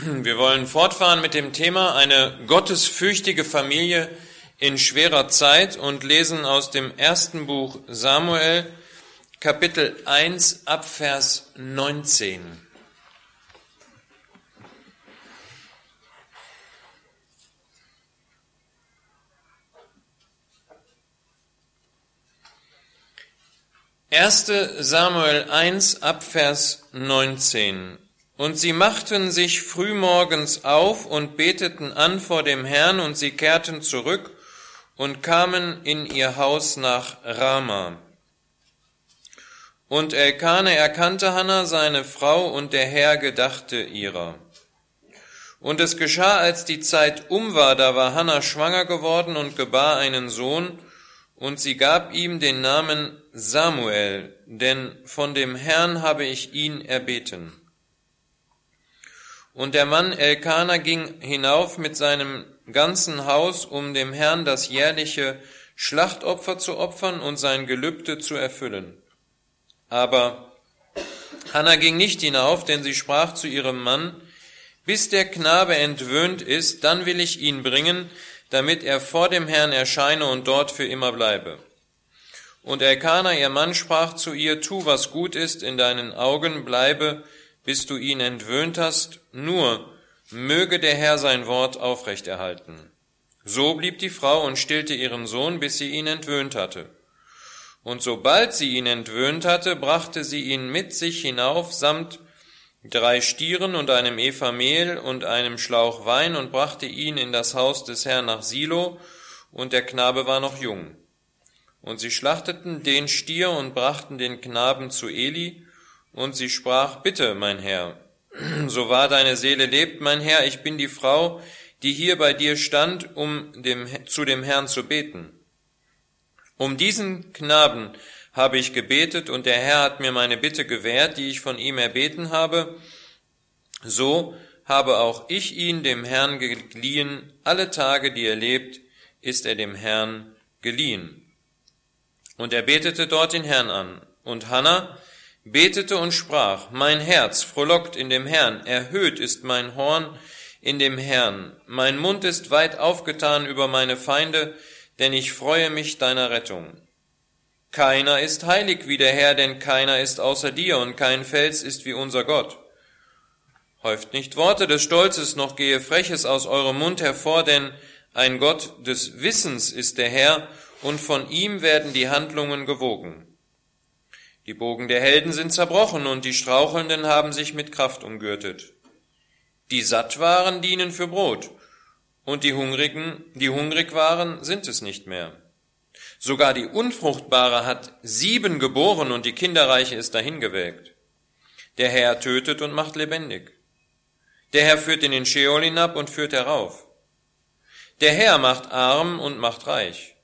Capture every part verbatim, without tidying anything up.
Wir wollen fortfahren mit dem Thema eine gottesfürchtige Familie in schwerer Zeit und lesen aus dem ersten Buch Samuel, Kapitel eins, ab Vers neunzehn. erster Samuel eins, ab Vers neunzehn. Und sie machten sich frühmorgens auf und beteten an vor dem Herrn, und sie kehrten zurück und kamen in ihr Haus nach Rama. Und Elkane erkannte Hannah, seine Frau, und der Herr gedachte ihrer. Und es geschah, als die Zeit um war, da war Hannah schwanger geworden und gebar einen Sohn, und sie gab ihm den Namen Samuel, denn von dem Herrn habe ich ihn erbeten. Und der Mann Elkana ging hinauf mit seinem ganzen Haus, um dem Herrn das jährliche Schlachtopfer zu opfern und sein Gelübde zu erfüllen. Aber Hannah ging nicht hinauf, denn sie sprach zu ihrem Mann: Bis der Knabe entwöhnt ist, dann will ich ihn bringen, damit er vor dem Herrn erscheine und dort für immer bleibe. Und Elkana, ihr Mann, sprach zu ihr: Tu, was gut ist in deinen Augen, bleibe, bis du ihn entwöhnt hast, nur möge der Herr sein Wort aufrechterhalten. So blieb die Frau und stillte ihren Sohn, bis sie ihn entwöhnt hatte. Und sobald sie ihn entwöhnt hatte, brachte sie ihn mit sich hinauf, samt drei Stieren und einem Efa Mehl und einem Schlauch Wein, und brachte ihn in das Haus des Herrn nach Silo, und der Knabe war noch jung. Und sie schlachteten den Stier und brachten den Knaben zu Eli, und sie sprach: Bitte, mein Herr, so wahr deine Seele lebt, mein Herr, ich bin die Frau, die hier bei dir stand, um dem, zu dem Herrn zu beten. Um diesen Knaben habe ich gebetet, und der Herr hat mir meine Bitte gewährt, die ich von ihm erbeten habe. So habe auch ich ihn dem Herrn geliehen. Alle Tage, die er lebt, ist er dem Herrn geliehen. Und er betete dort den Herrn an. Und Hannah betete und sprach: Mein Herz frohlockt in dem Herrn, erhöht ist mein Horn in dem Herrn. Mein Mund ist weit aufgetan über meine Feinde, denn ich freue mich deiner Rettung. Keiner ist heilig wie der Herr, denn keiner ist außer dir, und kein Fels ist wie unser Gott. Häuft nicht Worte des Stolzes, noch gehe Freches aus eurem Mund hervor, denn ein Gott des Wissens ist der Herr, und von ihm werden die Handlungen gewogen. Die Bogen der Helden sind zerbrochen, und die Strauchelnden haben sich mit Kraft umgürtet. Die satt waren, dienen für Brot, und die Hungrigen, die hungrig waren, sind es nicht mehr. Sogar die Unfruchtbare hat sieben geboren, und die Kinderreiche ist dahingewelkt. Der Herr tötet und macht lebendig. Der Herr führt in den Scheol hinab und führt herauf. Der Herr macht arm und macht reich.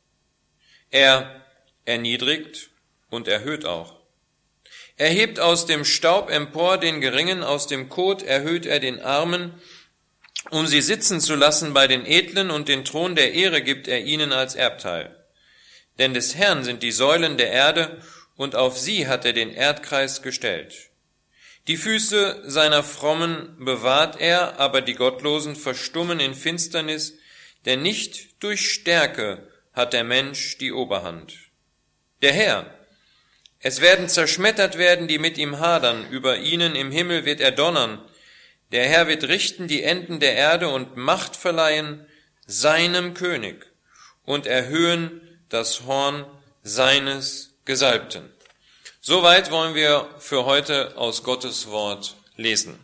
Er erniedrigt und erhöht auch. Er hebt aus dem Staub empor den Geringen, aus dem Kot erhöht er den Armen, um sie sitzen zu lassen bei den Edlen, und den Thron der Ehre gibt er ihnen als Erbteil. Denn des Herrn sind die Säulen der Erde, und auf sie hat er den Erdkreis gestellt. Die Füße seiner Frommen bewahrt er, aber die Gottlosen verstummen in Finsternis, denn nicht durch Stärke hat der Mensch die Oberhand. Der Herr, es werden zerschmettert werden, die mit ihm hadern, über ihnen im Himmel wird er donnern. Der Herr wird richten die Enden der Erde und Macht verleihen seinem König und erhöhen das Horn seines Gesalbten. Soweit wollen wir für heute aus Gottes Wort lesen.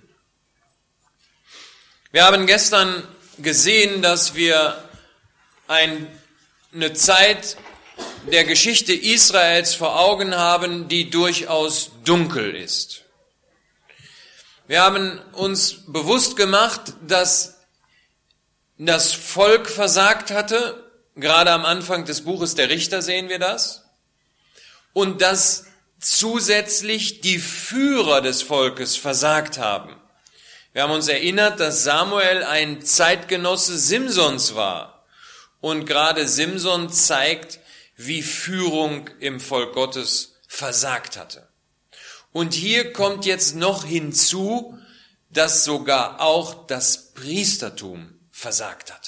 Wir haben gestern gesehen, dass wir ein, eine Zeit der Geschichte Israels vor Augen haben, die durchaus dunkel ist. Wir haben uns bewusst gemacht, dass das Volk versagt hatte. Gerade am Anfang des Buches der Richter sehen wir das. Und dass zusätzlich die Führer des Volkes versagt haben. Wir haben uns erinnert, dass Samuel ein Zeitgenosse Simsons war. Und gerade Simson zeigt, wie Führung im Volk Gottes versagt hatte. Und hier kommt jetzt noch hinzu, dass sogar auch das Priestertum versagt hatte.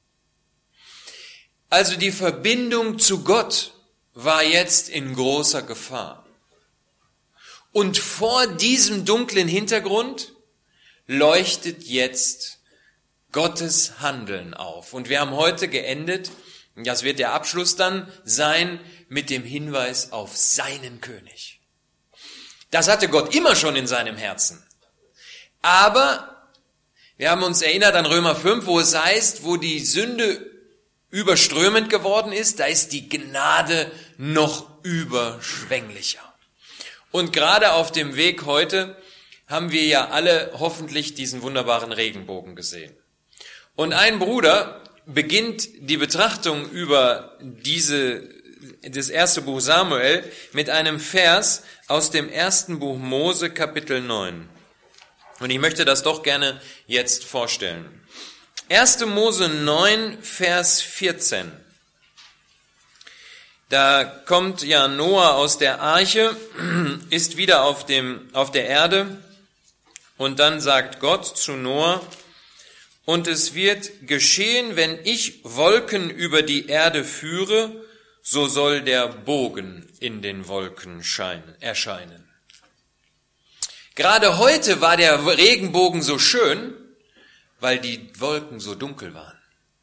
Also die Verbindung zu Gott war jetzt in großer Gefahr. Und vor diesem dunklen Hintergrund leuchtet jetzt Gottes Handeln auf. Und wir haben heute geendet, das wird der Abschluss dann sein, mit dem Hinweis auf seinen König. Das hatte Gott immer schon in seinem Herzen. Aber wir haben uns erinnert an Römer fünf, wo es heißt, wo die Sünde überströmend geworden ist, da ist die Gnade noch überschwänglicher. Und gerade auf dem Weg heute haben wir ja alle hoffentlich diesen wunderbaren Regenbogen gesehen. Und ein Bruder beginnt die Betrachtung über diese, das erste Buch Samuel mit einem Vers aus dem ersten Buch Mose, Kapitel neun. Und ich möchte das doch gerne jetzt vorstellen. erste Mose neun, Vers vierzehn. Da kommt ja Noah aus der Arche, ist wieder auf dem, auf der Erde, und dann sagt Gott zu Noah: Und es wird geschehen, wenn ich Wolken über die Erde führe, so soll der Bogen in den Wolken scheinen, erscheinen. Gerade heute war der Regenbogen so schön, weil die Wolken so dunkel waren.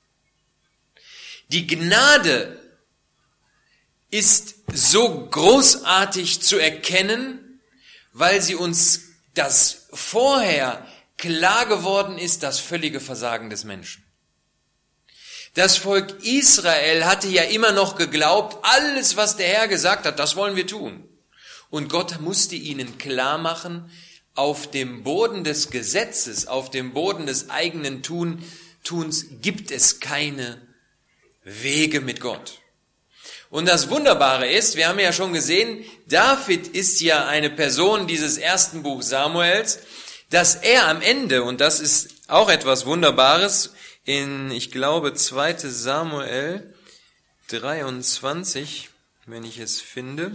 Die Gnade ist so großartig zu erkennen, weil sie uns das vorher klar geworden ist, das völlige Versagen des Menschen. Das Volk Israel hatte ja immer noch geglaubt, alles, was der Herr gesagt hat, das wollen wir tun. Und Gott musste ihnen klar machen, auf dem Boden des Gesetzes, auf dem Boden des eigenen Tun, Tuns gibt es keine Wege mit Gott. Und das Wunderbare ist, wir haben ja schon gesehen, David ist ja eine Person dieses ersten Buch Samuels, dass er am Ende, und das ist auch etwas Wunderbares, in, ich glaube, zweite Samuel dreiundzwanzig, wenn ich es finde.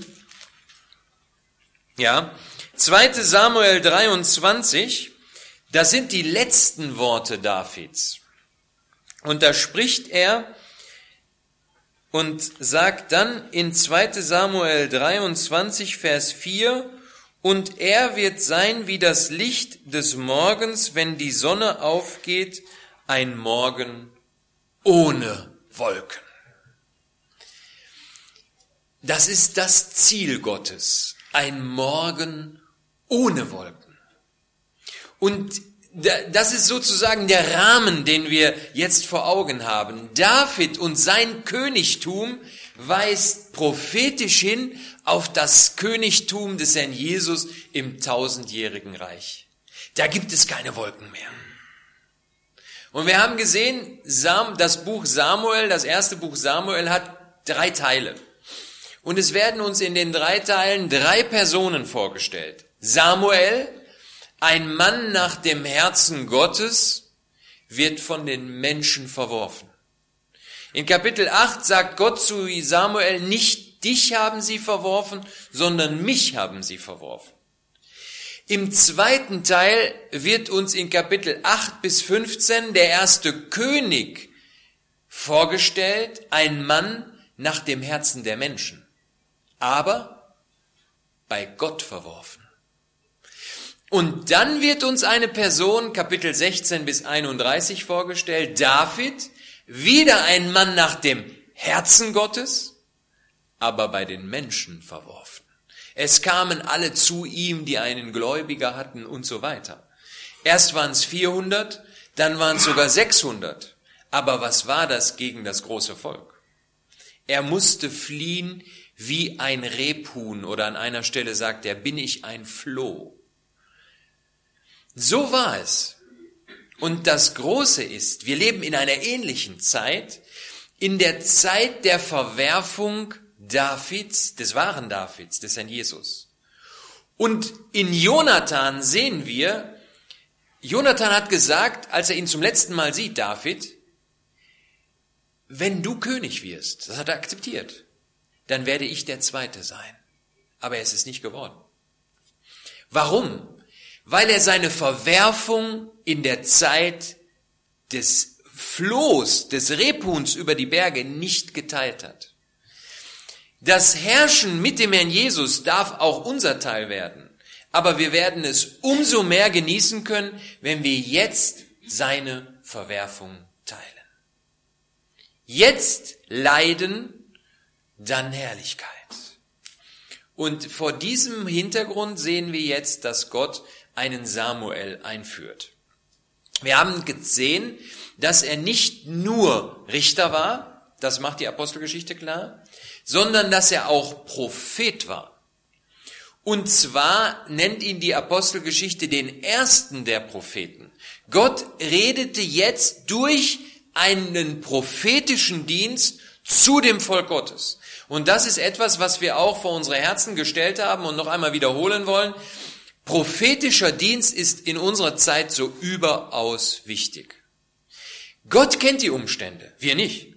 Ja, zweite Samuel dreiundzwanzig, das sind die letzten Worte Davids. Und da spricht er und sagt dann in zweite Samuel dreiundzwanzig, Vers vier, und er wird sein wie das Licht des Morgens, wenn die Sonne aufgeht, ein Morgen ohne Wolken. Das ist das Ziel Gottes, ein Morgen ohne Wolken. Und das ist sozusagen der Rahmen, den wir jetzt vor Augen haben. David und sein Königtum weist prophetisch hin auf das Königtum des Herrn Jesus im tausendjährigen Reich. Da gibt es keine Wolken mehr. Und wir haben gesehen, das Buch Samuel, das erste Buch Samuel hat drei Teile. Und es werden uns in den drei Teilen drei Personen vorgestellt. Samuel, ein Mann nach dem Herzen Gottes, wird von den Menschen verworfen. In Kapitel acht sagt Gott zu Samuel, nicht dich haben sie verworfen, sondern mich haben sie verworfen. Im zweiten Teil wird uns in Kapitel acht bis fünfzehn der erste König vorgestellt, ein Mann nach dem Herzen der Menschen, aber bei Gott verworfen. Und dann wird uns eine Person, Kapitel sechzehn bis einunddreißig vorgestellt, David, wieder ein Mann nach dem Herzen Gottes, aber bei den Menschen verworfen. Es kamen alle zu ihm, die einen Gläubiger hatten und so weiter. Erst waren es vierhundert, dann waren es sogar sechshundert. Aber was war das gegen das große Volk? Er musste fliehen wie ein Rebhuhn, oder an einer Stelle sagt er, bin ich ein Floh. So war es. Und das Große ist, wir leben in einer ähnlichen Zeit, in der Zeit der Verwerfung Davids, des wahren Davids, des Herrn Jesus. Und in Jonathan sehen wir, Jonathan hat gesagt, als er ihn zum letzten Mal sieht, David, wenn du König wirst, das hat er akzeptiert, dann werde ich der Zweite sein. Aber er ist es nicht geworden. Warum? weil er seine Verwerfung in der Zeit des Flohs, des Rebhuhns über die Berge nicht geteilt hat. Das Herrschen mit dem Herrn Jesus darf auch unser Teil werden, aber wir werden es umso mehr genießen können, wenn wir jetzt seine Verwerfung teilen. Jetzt Leiden, dann Herrlichkeit. Und vor diesem Hintergrund sehen wir jetzt, dass Gott einen Samuel einführt. Wir haben gesehen, dass er nicht nur Richter war, das macht die Apostelgeschichte klar, sondern dass er auch Prophet war. Und zwar nennt ihn die Apostelgeschichte den ersten der Propheten. Gott redete jetzt durch einen prophetischen Dienst zu dem Volk Gottes. Und das ist etwas, was wir auch vor unsere Herzen gestellt haben und noch einmal wiederholen wollen. Prophetischer Dienst ist in unserer Zeit so überaus wichtig. Gott kennt die Umstände, wir nicht.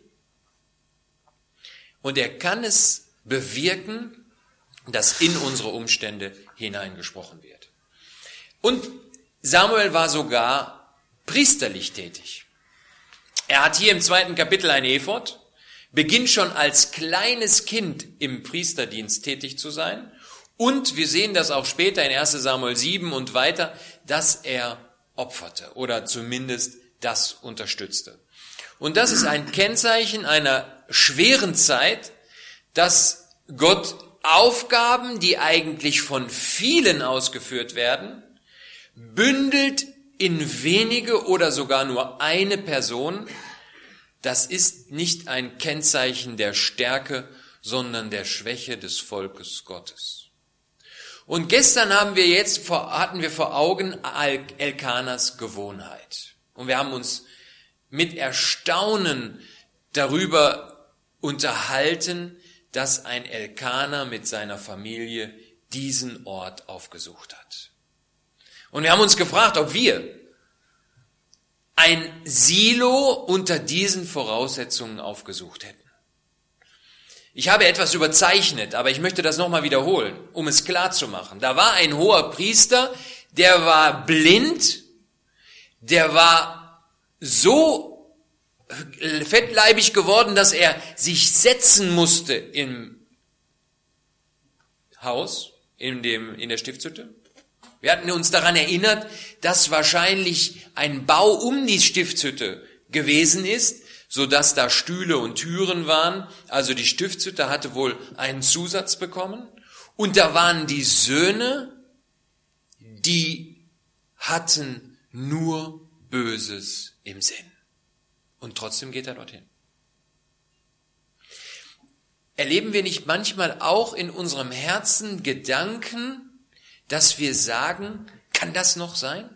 Und er kann es bewirken, dass in unsere Umstände hineingesprochen wird. Und Samuel war sogar priesterlich tätig. Er hat hier im zweiten Kapitel ein Ephod, beginnt schon als kleines Kind im Priesterdienst tätig zu sein. Und wir sehen das auch später in erster Samuel sieben und weiter, dass er opferte oder zumindest das unterstützte. Und das ist ein Kennzeichen einer schweren Zeit, dass Gott Aufgaben, die eigentlich von vielen ausgeführt werden, bündelt in wenige oder sogar nur eine Person. Das ist nicht ein Kennzeichen der Stärke, sondern der Schwäche des Volkes Gottes. Und gestern haben wir jetzt vor, hatten wir vor Augen Elkanas Gewohnheit. Und wir haben uns mit Erstaunen darüber unterhalten, dass ein Elkaner mit seiner Familie diesen Ort aufgesucht hat. Und wir haben uns gefragt, ob wir ein Silo unter diesen Voraussetzungen aufgesucht hätten. Ich habe etwas überzeichnet, aber ich möchte das nochmal wiederholen, um es klar zu machen. Da war ein hoher Priester, der war blind, der war so fettleibig geworden, dass er sich setzen musste im Haus, in dem, in der Stiftshütte. Wir hatten uns daran erinnert, dass wahrscheinlich ein Bau um die Stiftshütte gewesen ist, so dass da Stühle und Türen waren. Also die Stiftshütte hatte wohl einen Zusatz bekommen. Und da waren die Söhne, die hatten nur Böses im Sinn. Und trotzdem geht er dorthin. Erleben wir nicht manchmal auch in unserem Herzen Gedanken, dass wir sagen, kann das noch sein?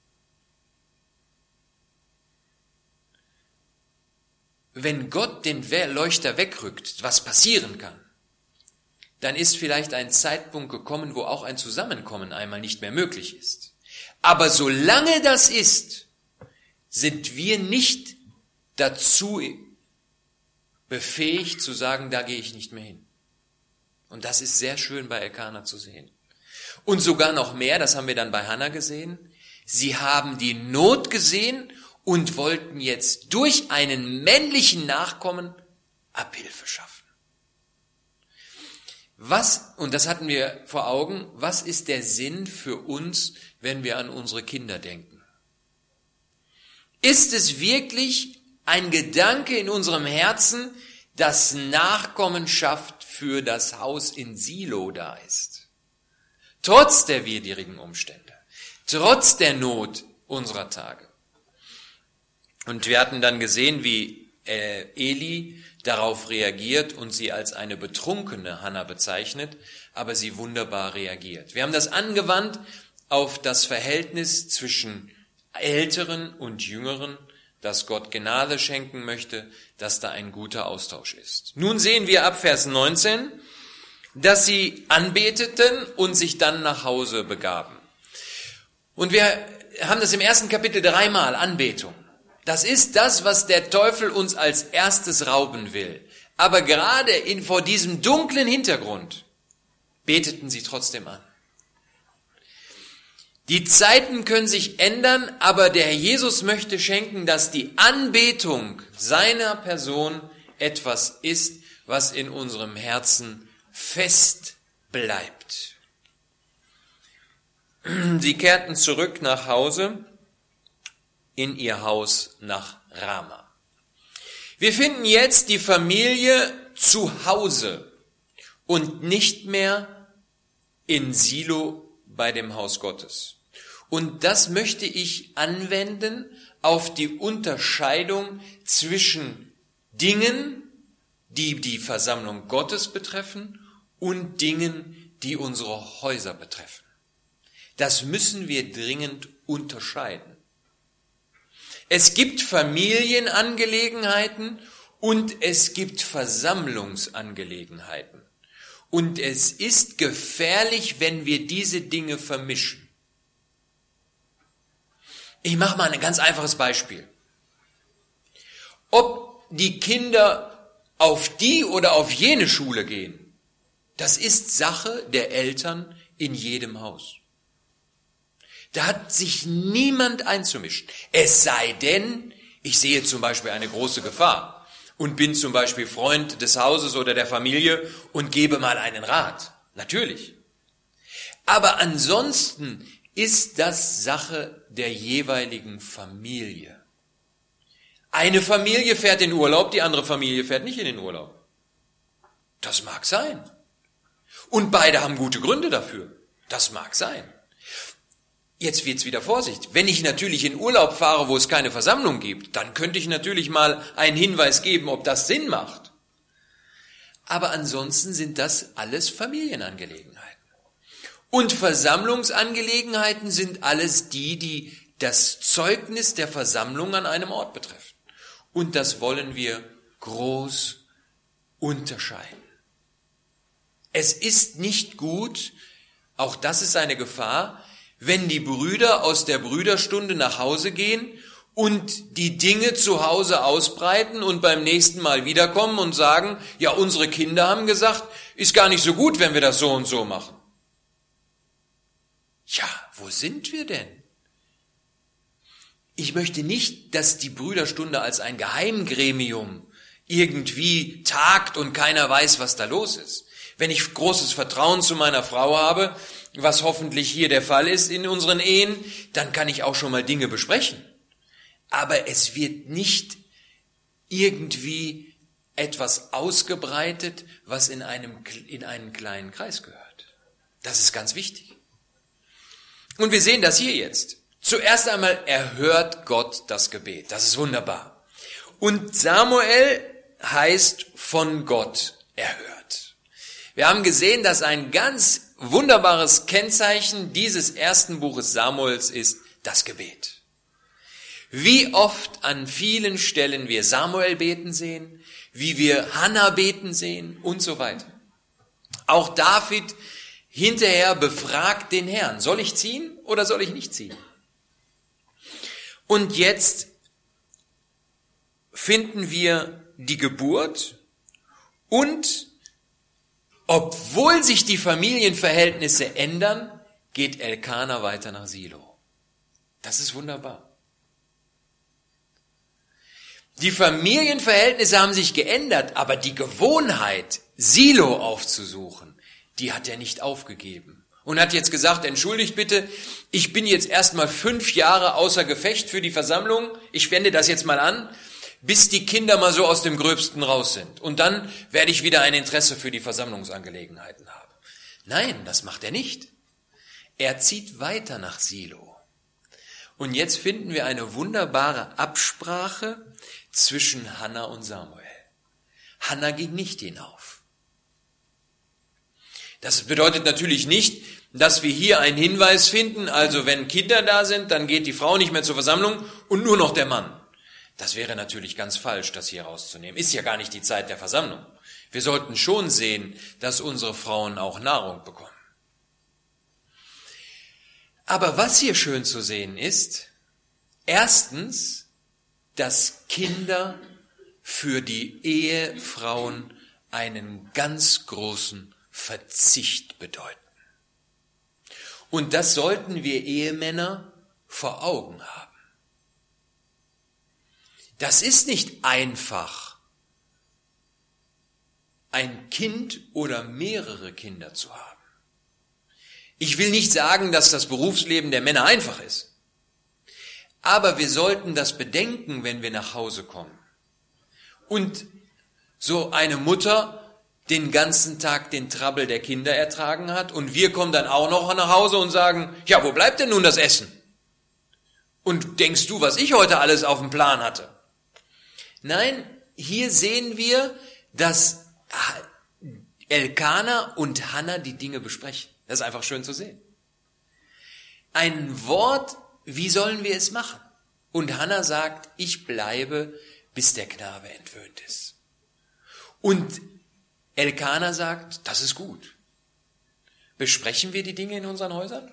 Wenn Gott den Leuchter wegrückt, was passieren kann, dann ist vielleicht ein Zeitpunkt gekommen, wo auch ein Zusammenkommen einmal nicht mehr möglich ist. Aber solange das ist, sind wir nicht dazu befähigt zu sagen, da gehe ich nicht mehr hin. Und das ist sehr schön bei Elkana zu sehen. Und sogar noch mehr, das haben wir dann bei Hannah gesehen, sie haben die Not gesehen und wollten jetzt durch einen männlichen Nachkommen Abhilfe schaffen. Was, und das hatten wir vor Augen, was ist der Sinn für uns, wenn wir an unsere Kinder denken? Ist es wirklich ein Gedanke in unserem Herzen, dass Nachkommenschaft für das Haus in Silo da ist? Trotz der widrigen Umstände, trotz der Not unserer Tage. Und wir hatten dann gesehen, wie äh, Eli darauf reagiert und sie als eine betrunkene Hannah bezeichnet, aber sie wunderbar reagiert. Wir haben das angewandt auf das Verhältnis zwischen Älteren und Jüngeren, dass Gott Gnade schenken möchte, dass da ein guter Austausch ist. Nun sehen wir ab Vers neunzehn, dass sie anbeteten und sich dann nach Hause begaben. Und wir haben das im ersten Kapitel dreimal, Anbetung. Das ist das, was der Teufel uns als erstes rauben will. Aber gerade in, vor diesem dunklen Hintergrund beteten sie trotzdem an. Die Zeiten können sich ändern, aber der Herr Jesus möchte schenken, dass die Anbetung seiner Person etwas ist, was in unserem Herzen fest bleibt. Sie kehrten zurück nach Hause, in ihr Haus nach Rama. Wir finden jetzt die Familie zu Hause und nicht mehr in Silo bei dem Haus Gottes. Und das möchte ich anwenden auf die Unterscheidung zwischen Dingen, die die Versammlung Gottes betreffen, und Dingen, die unsere Häuser betreffen. Das müssen wir dringend unterscheiden. Es gibt Familienangelegenheiten und es gibt Versammlungsangelegenheiten. Und es ist gefährlich, wenn wir diese Dinge vermischen. Ich mache mal ein ganz einfaches Beispiel. Ob die Kinder auf die oder auf jene Schule gehen, das ist Sache der Eltern in jedem Haus. Da hat sich niemand einzumischen. Es sei denn, ich sehe zum Beispiel eine große Gefahr und bin zum Beispiel Freund des Hauses oder der Familie und gebe mal einen Rat. Natürlich. Aber ansonsten ist das Sache der jeweiligen Familie. Eine Familie fährt in Urlaub, die andere Familie fährt nicht in den Urlaub. Das mag sein. Und beide haben gute Gründe dafür. Das mag sein. Jetzt wird's wieder Vorsicht. Wenn ich natürlich in Urlaub fahre, wo es keine Versammlung gibt, dann könnte ich natürlich mal einen Hinweis geben, ob das Sinn macht. Aber ansonsten sind das alles Familienangelegenheiten. Und Versammlungsangelegenheiten sind alles die, die das Zeugnis der Versammlung an einem Ort betreffen. Und das wollen wir groß unterscheiden. Es ist nicht gut, auch das ist eine Gefahr, wenn die Brüder aus der Brüderstunde nach Hause gehen und die Dinge zu Hause ausbreiten und beim nächsten Mal wiederkommen und sagen, ja, unsere Kinder haben gesagt, ist gar nicht so gut, wenn wir das so und so machen. Ja, wo sind wir denn? Ich möchte nicht, dass die Brüderstunde als ein Geheimgremium irgendwie tagt und keiner weiß, was da los ist. Wenn ich großes Vertrauen zu meiner Frau habe, was hoffentlich hier der Fall ist in unseren Ehen, dann kann ich auch schon mal Dinge besprechen. Aber es wird nicht irgendwie etwas ausgebreitet, was in einem, in einen kleinen Kreis gehört. Das ist ganz wichtig. Und wir sehen das hier jetzt. Zuerst einmal erhört Gott das Gebet. Das ist wunderbar. Und Samuel heißt von Gott erhört. Wir haben gesehen, dass ein ganz wunderbares Kennzeichen dieses ersten Buches Samuels ist das Gebet. Wie oft an vielen Stellen wir Samuel beten sehen, wie wir Hannah beten sehen und so weiter. Auch David hinterher befragt den Herrn, soll ich ziehen oder soll ich nicht ziehen? Und jetzt finden wir die Geburt und obwohl sich die Familienverhältnisse ändern, geht Elkana weiter nach Silo. Das ist wunderbar. Die Familienverhältnisse haben sich geändert, aber die Gewohnheit, Silo aufzusuchen, die hat er nicht aufgegeben. Und hat jetzt gesagt, entschuldigt bitte, ich bin jetzt erstmal fünf Jahre außer Gefecht für die Versammlung, ich wende das jetzt mal an, bis die Kinder mal so aus dem Gröbsten raus sind. Und dann werde ich wieder ein Interesse für die Versammlungsangelegenheiten haben. Nein, das macht er nicht. Er zieht weiter nach Silo. Und jetzt finden wir eine wunderbare Absprache zwischen Hannah und Samuel. Hannah ging nicht hinauf. Das bedeutet natürlich nicht, dass wir hier einen Hinweis finden, also wenn Kinder da sind, dann geht die Frau nicht mehr zur Versammlung und nur noch der Mann. Das wäre natürlich ganz falsch, das hier rauszunehmen. Ist ja gar nicht die Zeit der Versammlung. Wir sollten schon sehen, dass unsere Frauen auch Nahrung bekommen. Aber was hier schön zu sehen ist, erstens, dass Kinder für die Ehefrauen einen ganz großen Verzicht bedeuten. Und das sollten wir Ehemänner vor Augen haben. Das ist nicht einfach, ein Kind oder mehrere Kinder zu haben. Ich will nicht sagen, dass das Berufsleben der Männer einfach ist. Aber wir sollten das bedenken, wenn wir nach Hause kommen. Und so eine Mutter den ganzen Tag den Trabbel der Kinder ertragen hat und wir kommen dann auch noch nach Hause und sagen, ja, wo bleibt denn nun das Essen? Und denkst du, was ich heute alles auf dem Plan hatte? Nein, hier sehen wir, dass Elkana und Hannah die Dinge besprechen. Das ist einfach schön zu sehen. Ein Wort, wie sollen wir es machen? Und Hannah sagt, ich bleibe, bis der Knabe entwöhnt ist. Und Elkana sagt, das ist gut. Besprechen wir die Dinge in unseren Häusern?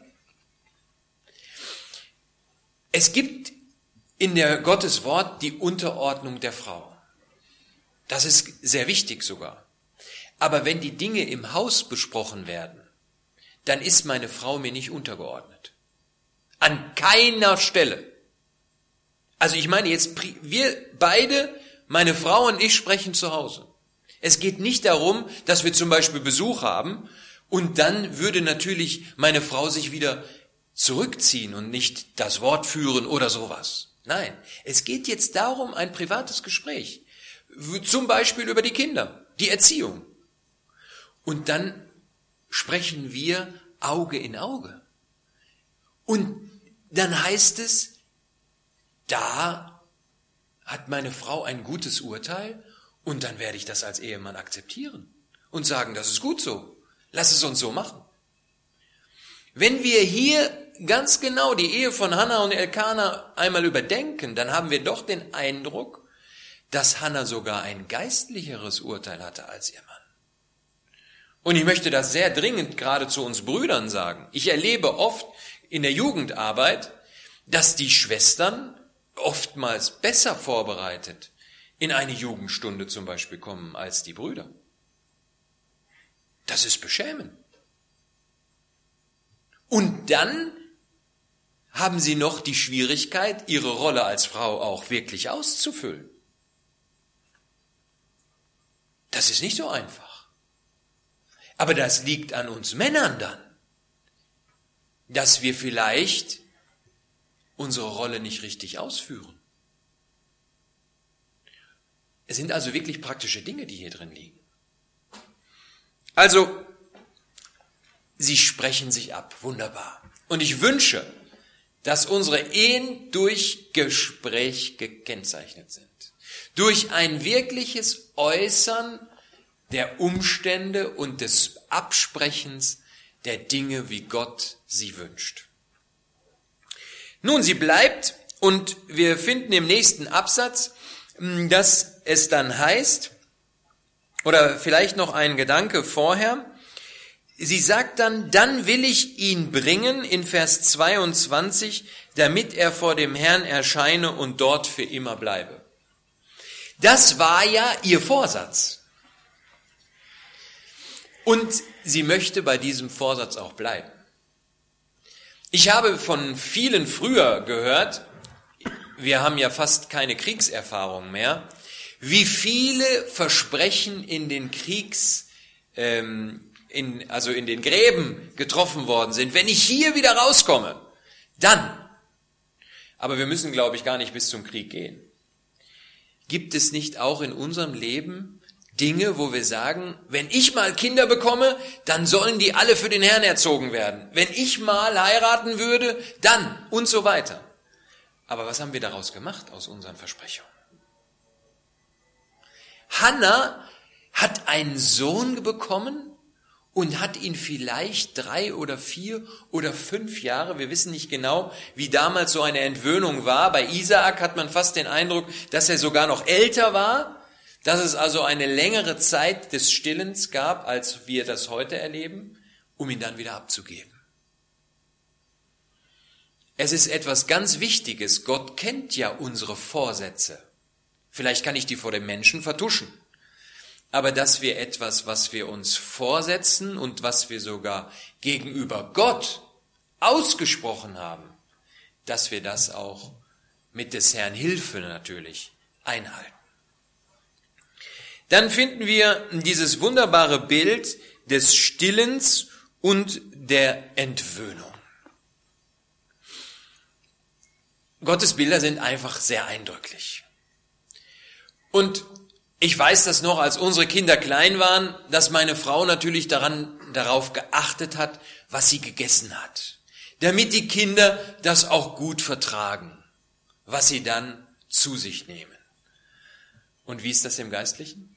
Es gibt in der Gottes Wort die Unterordnung der Frau. Das ist sehr wichtig sogar. Aber wenn die Dinge im Haus besprochen werden, dann ist meine Frau mir nicht untergeordnet. An keiner Stelle. Also ich meine jetzt, wir beide, meine Frau und ich, sprechen zu Hause. Es geht nicht darum, dass wir zum Beispiel Besuch haben und dann würde natürlich meine Frau sich wieder zurückziehen und nicht das Wort führen oder sowas. Nein, es geht jetzt darum, ein privates Gespräch, zum Beispiel über die Kinder, die Erziehung. Und dann sprechen wir Auge in Auge. Und dann heißt es, da hat meine Frau ein gutes Urteil und dann werde ich das als Ehemann akzeptieren und sagen, das ist gut so, lass es uns so machen. Wenn wir hier ganz genau die Ehe von Hannah und Elkana einmal überdenken, dann haben wir doch den Eindruck, dass Hannah sogar ein geistlicheres Urteil hatte als ihr Mann. Und ich möchte das sehr dringend gerade zu uns Brüdern sagen. Ich erlebe oft in der Jugendarbeit, dass die Schwestern oftmals besser vorbereitet in eine Jugendstunde zum Beispiel kommen als die Brüder. Das ist beschämend. Und dann haben sie noch die Schwierigkeit, ihre Rolle als Frau auch wirklich auszufüllen. Das ist nicht so einfach. Aber das liegt an uns Männern dann, dass wir vielleicht unsere Rolle nicht richtig ausführen. Es sind also wirklich praktische Dinge, die hier drin liegen. Also, sie sprechen sich ab, wunderbar. Und ich wünsche, dass unsere Ehen durch Gespräch gekennzeichnet sind. Durch ein wirkliches Äußern der Umstände und des Absprechens der Dinge, wie Gott sie wünscht. Nun, sie bleibt und wir finden im nächsten Absatz, dass es dann heißt, oder vielleicht noch ein Gedanke vorher, sie sagt dann, dann will ich ihn bringen, in Vers zweiundzwanzig, damit er vor dem Herrn erscheine und dort für immer bleibe. Das war ja ihr Vorsatz. Und sie möchte bei diesem Vorsatz auch bleiben. Ich habe von vielen früher gehört, wir haben ja fast keine Kriegserfahrung mehr, wie viele Versprechen in den Kriegs, ähm, in, also in den Gräben getroffen worden sind. Wenn ich hier wieder rauskomme, dann. Aber wir müssen, glaube ich, gar nicht bis zum Krieg gehen. Gibt es nicht auch in unserem Leben Dinge, wo wir sagen, wenn ich mal Kinder bekomme, dann sollen die alle für den Herrn erzogen werden. Wenn ich mal heiraten würde, dann und so weiter. Aber was haben wir daraus gemacht aus unseren Versprechungen? Hannah hat einen Sohn bekommen und hat ihn vielleicht drei oder vier oder fünf Jahre, wir wissen nicht genau, wie damals so eine Entwöhnung war. Bei Isaak hat man fast den Eindruck, dass er sogar noch älter war, dass es also eine längere Zeit des Stillens gab, als wir das heute erleben, um ihn dann wieder abzugeben. Es ist etwas ganz Wichtiges. Gott kennt ja unsere Vorsätze. Vielleicht kann ich die vor dem Menschen vertuschen. Aber dass wir etwas, was wir uns vorsetzen und was wir sogar gegenüber Gott ausgesprochen haben, dass wir das auch mit des Herrn Hilfe natürlich einhalten. Dann finden wir dieses wunderbare Bild des Stillens und der Entwöhnung. Gottes Bilder sind einfach sehr eindrücklich. Und ich weiß das noch, als unsere Kinder klein waren, dass meine Frau natürlich daran, darauf geachtet hat, was sie gegessen hat, damit die Kinder das auch gut vertragen, was sie dann zu sich nehmen. Und wie ist das im Geistlichen?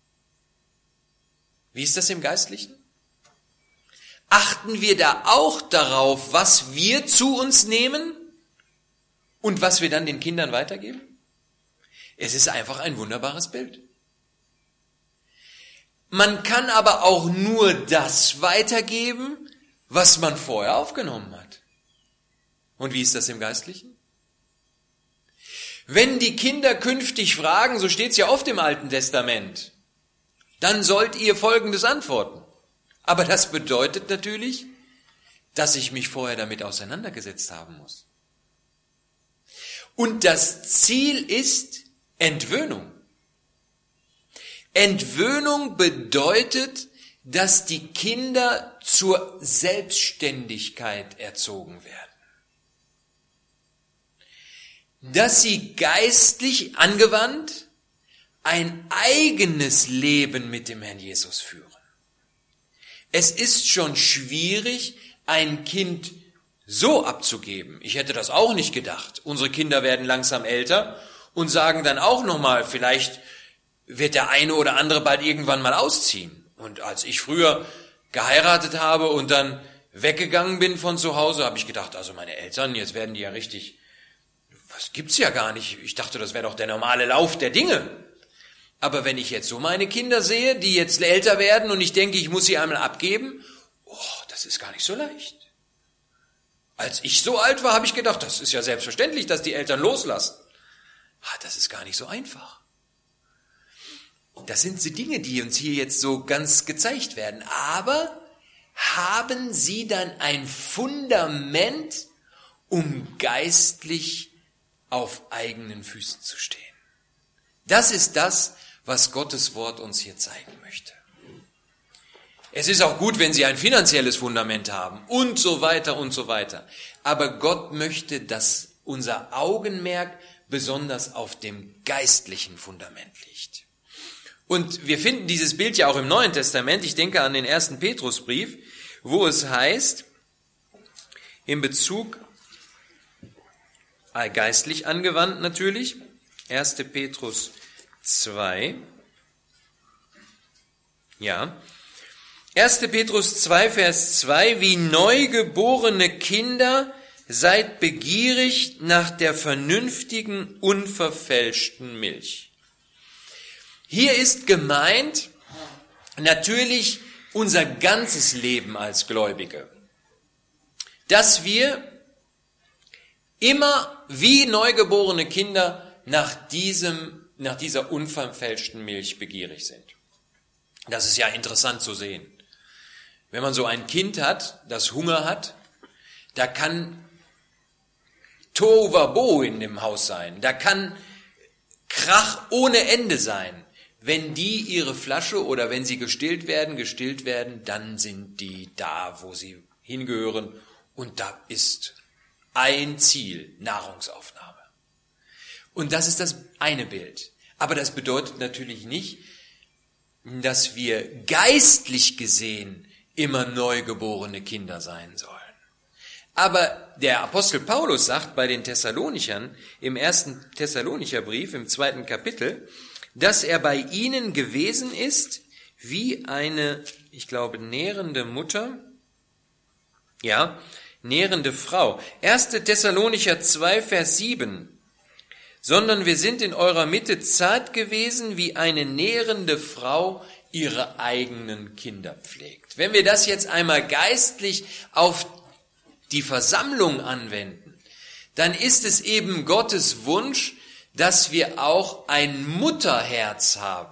Wie ist das im Geistlichen? Achten wir da auch darauf, was wir zu uns nehmen und was wir dann den Kindern weitergeben? Es ist einfach ein wunderbares Bild. Man kann aber auch nur das weitergeben, was man vorher aufgenommen hat. Und wie ist das im Geistlichen? Wenn die Kinder künftig fragen, so steht es ja oft im Alten Testament, dann sollt ihr Folgendes antworten. Aber das bedeutet natürlich, dass ich mich vorher damit auseinandergesetzt haben muss. Und das Ziel ist Entwöhnung. Entwöhnung bedeutet, dass die Kinder zur Selbstständigkeit erzogen werden. Dass sie geistlich angewandt ein eigenes Leben mit dem Herrn Jesus führen. Es ist schon schwierig, ein Kind so abzugeben. Ich hätte das auch nicht gedacht. Unsere Kinder werden langsam älter und sagen dann auch nochmal, vielleicht wird der eine oder andere bald irgendwann mal ausziehen. Und als ich früher geheiratet habe und dann weggegangen bin von zu Hause, habe ich gedacht, also meine Eltern, jetzt werden die ja richtig, was gibt's ja gar nicht. Ich dachte, das wäre doch der normale Lauf der Dinge. Aber wenn ich jetzt so meine Kinder sehe, die jetzt älter werden und ich denke, ich muss sie einmal abgeben, oh, das ist gar nicht so leicht. Als ich so alt war, habe ich gedacht, das ist ja selbstverständlich, dass die Eltern loslassen. Ah, das ist gar nicht so einfach. Das sind die Dinge, die uns hier jetzt so ganz gezeigt werden. Aber haben sie dann ein Fundament, um geistlich auf eigenen Füßen zu stehen? Das ist das, was Gottes Wort uns hier zeigen möchte. Es ist auch gut, wenn sie ein finanzielles Fundament haben und so weiter und so weiter. Aber Gott möchte, dass unser Augenmerk besonders auf dem geistlichen Fundament liegt. Und wir finden dieses Bild ja auch im Neuen Testament. Ich denke an den ersten Petrusbrief, wo es heißt, in Bezug, äh, geistlich angewandt natürlich, erster Petrus zwei, ja, erster Petrus zwei, Vers zwei, wie neugeborene Kinder seid begierig nach der vernünftigen, unverfälschten Milch. Hier ist gemeint natürlich unser ganzes Leben als Gläubige, dass wir immer wie neugeborene Kinder nach diesem, nach dieser unverfälschten Milch begierig sind. Das ist ja interessant zu sehen. Wenn man so ein Kind hat, das Hunger hat, da kann Tohuwabohu in dem Haus sein, da kann Krach ohne Ende sein. Wenn die ihre Flasche oder wenn sie gestillt werden, gestillt werden, dann sind die da, wo sie hingehören. Und da ist ein Ziel, Nahrungsaufnahme. Und das ist das eine Bild. Aber das bedeutet natürlich nicht, dass wir geistlich gesehen immer neugeborene Kinder sein sollen. Aber der Apostel Paulus sagt bei den Thessalonichern im ersten Thessalonicher Brief, im zweiten Kapitel, dass er bei ihnen gewesen ist wie eine, ich glaube, nährende Mutter, ja, nährende Frau. erster Thessalonicher zwei, Vers sieben, sondern wir sind in eurer Mitte zart gewesen, wie eine nährende Frau ihre eigenen Kinder pflegt. Wenn wir das jetzt einmal geistlich auf die Versammlung anwenden, dann ist es eben Gottes Wunsch, dass wir auch ein Mutterherz haben,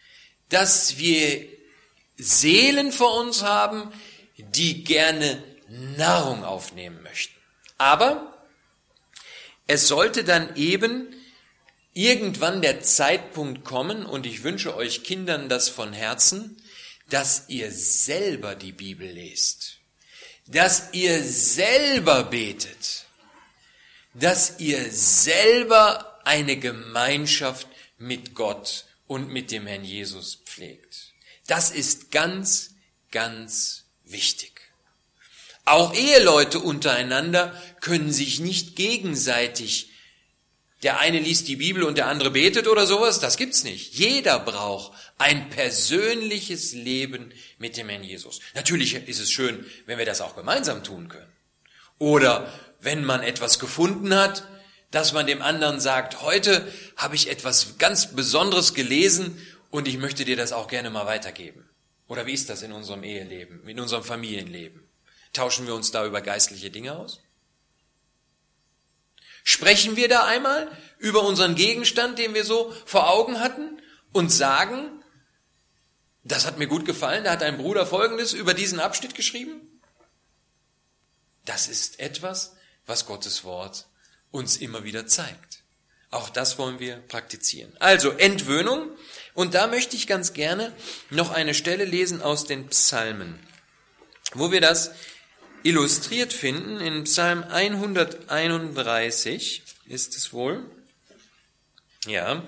dass wir Seelen vor uns haben, die gerne Nahrung aufnehmen möchten. Aber es sollte dann eben irgendwann der Zeitpunkt kommen, und ich wünsche euch Kindern das von Herzen, dass ihr selber die Bibel lest, dass ihr selber betet, dass ihr selber eine Gemeinschaft mit Gott und mit dem Herrn Jesus pflegt. Das ist ganz, ganz wichtig. Auch Eheleute untereinander können sich nicht gegenseitig, der eine liest die Bibel und der andere betet oder sowas, das gibt's nicht. Jeder braucht ein persönliches Leben mit dem Herrn Jesus. Natürlich ist es schön, wenn wir das auch gemeinsam tun können. Oder wenn man etwas gefunden hat, dass man dem anderen sagt, heute habe ich etwas ganz Besonderes gelesen und ich möchte dir das auch gerne mal weitergeben. Oder wie ist das in unserem Eheleben, in unserem Familienleben? Tauschen wir uns da über geistliche Dinge aus? Sprechen wir da einmal über unseren Gegenstand, den wir so vor Augen hatten, und sagen, das hat mir gut gefallen, da hat ein Bruder Folgendes über diesen Abschnitt geschrieben? Das ist etwas, was Gottes Wort uns immer wieder zeigt. Auch das wollen wir praktizieren. Also Entwöhnung, und da möchte ich ganz gerne noch eine Stelle lesen aus den Psalmen, wo wir das illustriert finden. In Psalm hunderteinunddreißig ist es wohl. Ja.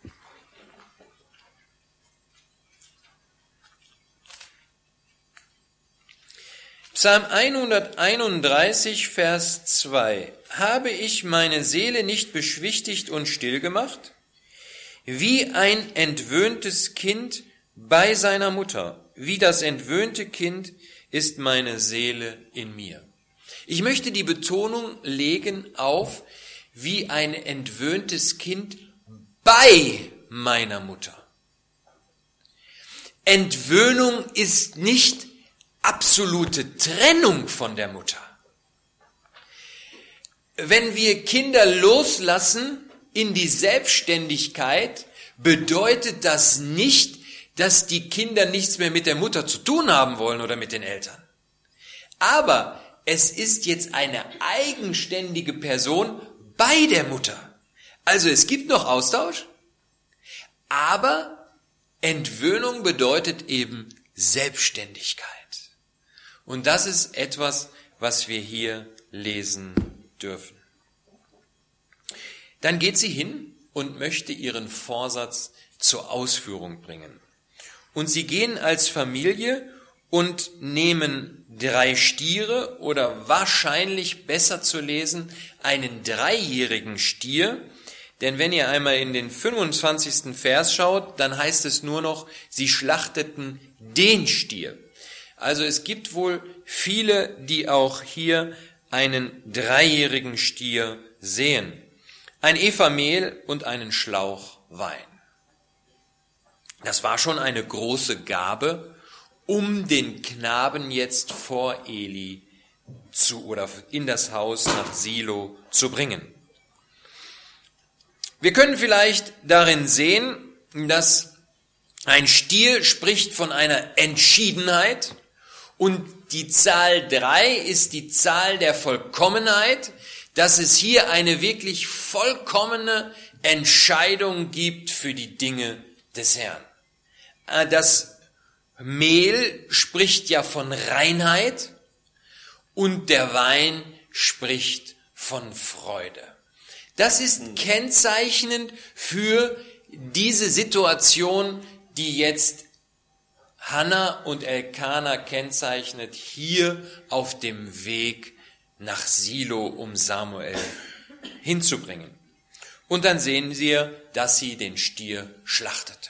Psalm hunderteinunddreißig, Vers zwei. Habe ich meine Seele nicht beschwichtigt und still gemacht? Wie ein entwöhntes Kind bei seiner Mutter, wie das entwöhnte Kind ist meine Seele in mir. Ich möchte die Betonung legen auf, wie ein entwöhntes Kind bei meiner Mutter. Entwöhnung ist nicht absolute Trennung von der Mutter. Wenn wir Kinder loslassen in die Selbstständigkeit, bedeutet das nicht, dass die Kinder nichts mehr mit der Mutter zu tun haben wollen oder mit den Eltern. Aber es ist jetzt eine eigenständige Person bei der Mutter. Also es gibt noch Austausch, aber Entwöhnung bedeutet eben Selbstständigkeit. Und das ist etwas, was wir hier lesen dürfen. Dann geht sie hin und möchte ihren Vorsatz zur Ausführung bringen. Und sie gehen als Familie und nehmen drei Stiere oder wahrscheinlich besser zu lesen, einen dreijährigen Stier. Denn wenn ihr einmal in den fünfundzwanzigsten Vers schaut, dann heißt es nur noch, sie schlachteten den Stier. Also es gibt wohl viele, die auch hier einen dreijährigen Stier sehen. Ein Efa Mehl und einen Schlauch Wein. Das war schon eine große Gabe, um den Knaben jetzt vor Eli zu oder in das Haus nach Silo zu bringen. Wir können vielleicht darin sehen, dass ein Stier spricht von einer Entschiedenheit und die Zahl drei ist die Zahl der Vollkommenheit, dass es hier eine wirklich vollkommene Entscheidung gibt für die Dinge des Herrn. Das Mehl spricht ja von Reinheit und der Wein spricht von Freude. Das ist kennzeichnend für diese Situation, die jetzt Hannah und Elkana kennzeichnet, hier auf dem Weg nach Silo, um Samuel hinzubringen. Und dann sehen wir, dass sie den Stier schlachtete.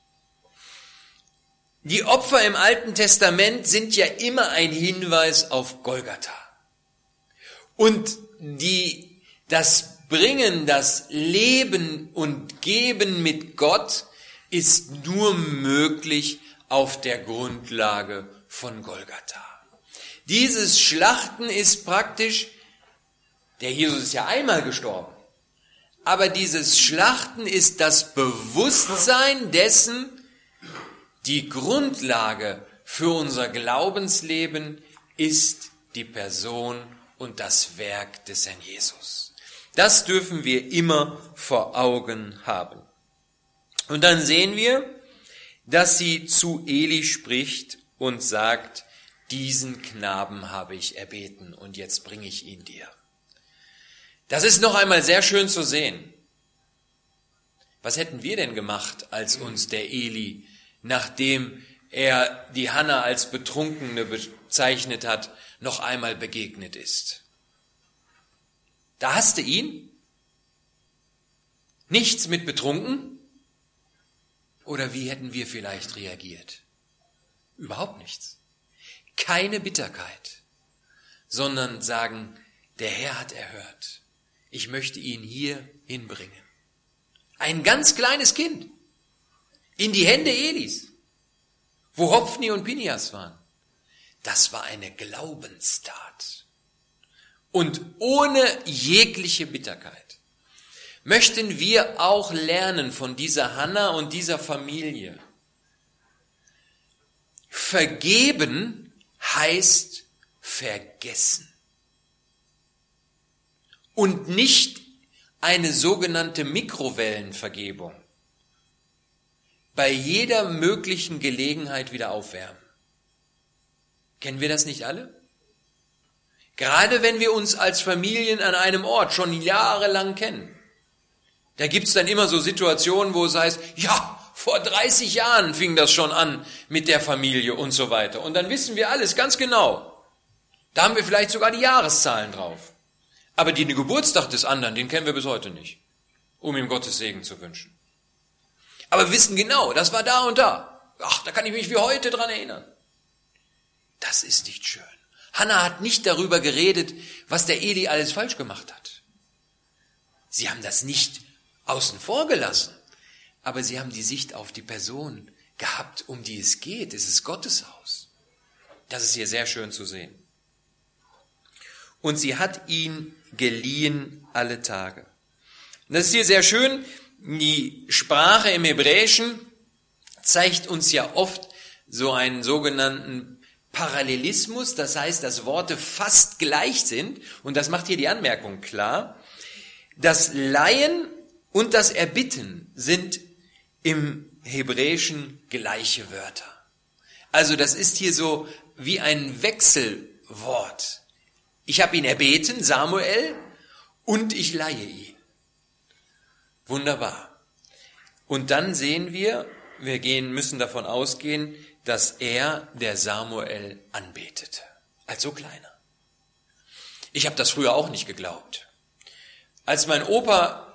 Die Opfer im Alten Testament sind ja immer ein Hinweis auf Golgatha. Und die, das Bringen, das Leben und Geben mit Gott ist nur möglich auf der Grundlage von Golgatha. Dieses Schlachten ist praktisch, der Jesus ist ja einmal gestorben, aber dieses Schlachten ist das Bewusstsein dessen, die Grundlage für unser Glaubensleben ist die Person und das Werk des Herrn Jesus. Das dürfen wir immer vor Augen haben. Und dann sehen wir, dass sie zu Eli spricht und sagt, diesen Knaben habe ich erbeten und jetzt bringe ich ihn dir. Das ist noch einmal sehr schön zu sehen. Was hätten wir denn gemacht, als uns der Eli, nachdem er die Hanna als Betrunkene bezeichnet hat, noch einmal begegnet ist? Da hasste ihn? Nichts mit betrunken? Oder wie hätten wir vielleicht reagiert? Überhaupt nichts. Keine Bitterkeit, sondern sagen, der Herr hat erhört. Ich möchte ihn hier hinbringen. Ein ganz kleines Kind in die Hände Elis, wo Hofni und Pinehas waren. Das war eine Glaubenstat. Und ohne jegliche Bitterkeit möchten wir auch lernen von dieser Hanna und dieser Familie. Vergeben heißt vergessen. Und nicht eine sogenannte Mikrowellenvergebung. Bei jeder möglichen Gelegenheit wieder aufwärmen. Kennen wir das nicht alle? Gerade wenn wir uns als Familien an einem Ort schon jahrelang kennen. Da gibt's dann immer so Situationen, wo es heißt, ja, vor dreißig Jahren fing das schon an mit der Familie und so weiter. Und dann wissen wir alles ganz genau. Da haben wir vielleicht sogar die Jahreszahlen drauf. Aber den Geburtstag des anderen, den kennen wir bis heute nicht, um ihm Gottes Segen zu wünschen. Aber wir wissen genau, das war da und da. Ach, da kann ich mich wie heute dran erinnern. Das ist nicht schön. Hanna hat nicht darüber geredet, was der Eli alles falsch gemacht hat. Sie haben das nicht außen vor gelassen, aber sie haben die Sicht auf die Person gehabt, um die es geht. Es ist Gottes Haus. Das ist hier sehr schön zu sehen. Und sie hat ihn geliehen alle Tage. Und das ist hier sehr schön. Die Sprache im Hebräischen zeigt uns ja oft so einen sogenannten Parallelismus. Das heißt, dass Worte fast gleich sind. Und das macht hier die Anmerkung klar. Das Leihen und das Erbitten sind im Hebräischen gleiche Wörter. Also das ist hier so wie ein Wechselwort. Ich habe ihn erbeten, Samuel, und ich leihe ihn. Wunderbar. Und dann sehen wir, wir gehen, müssen davon ausgehen, dass er, der Samuel, anbetete. Als so kleiner. Ich habe das früher auch nicht geglaubt. Als mein Opa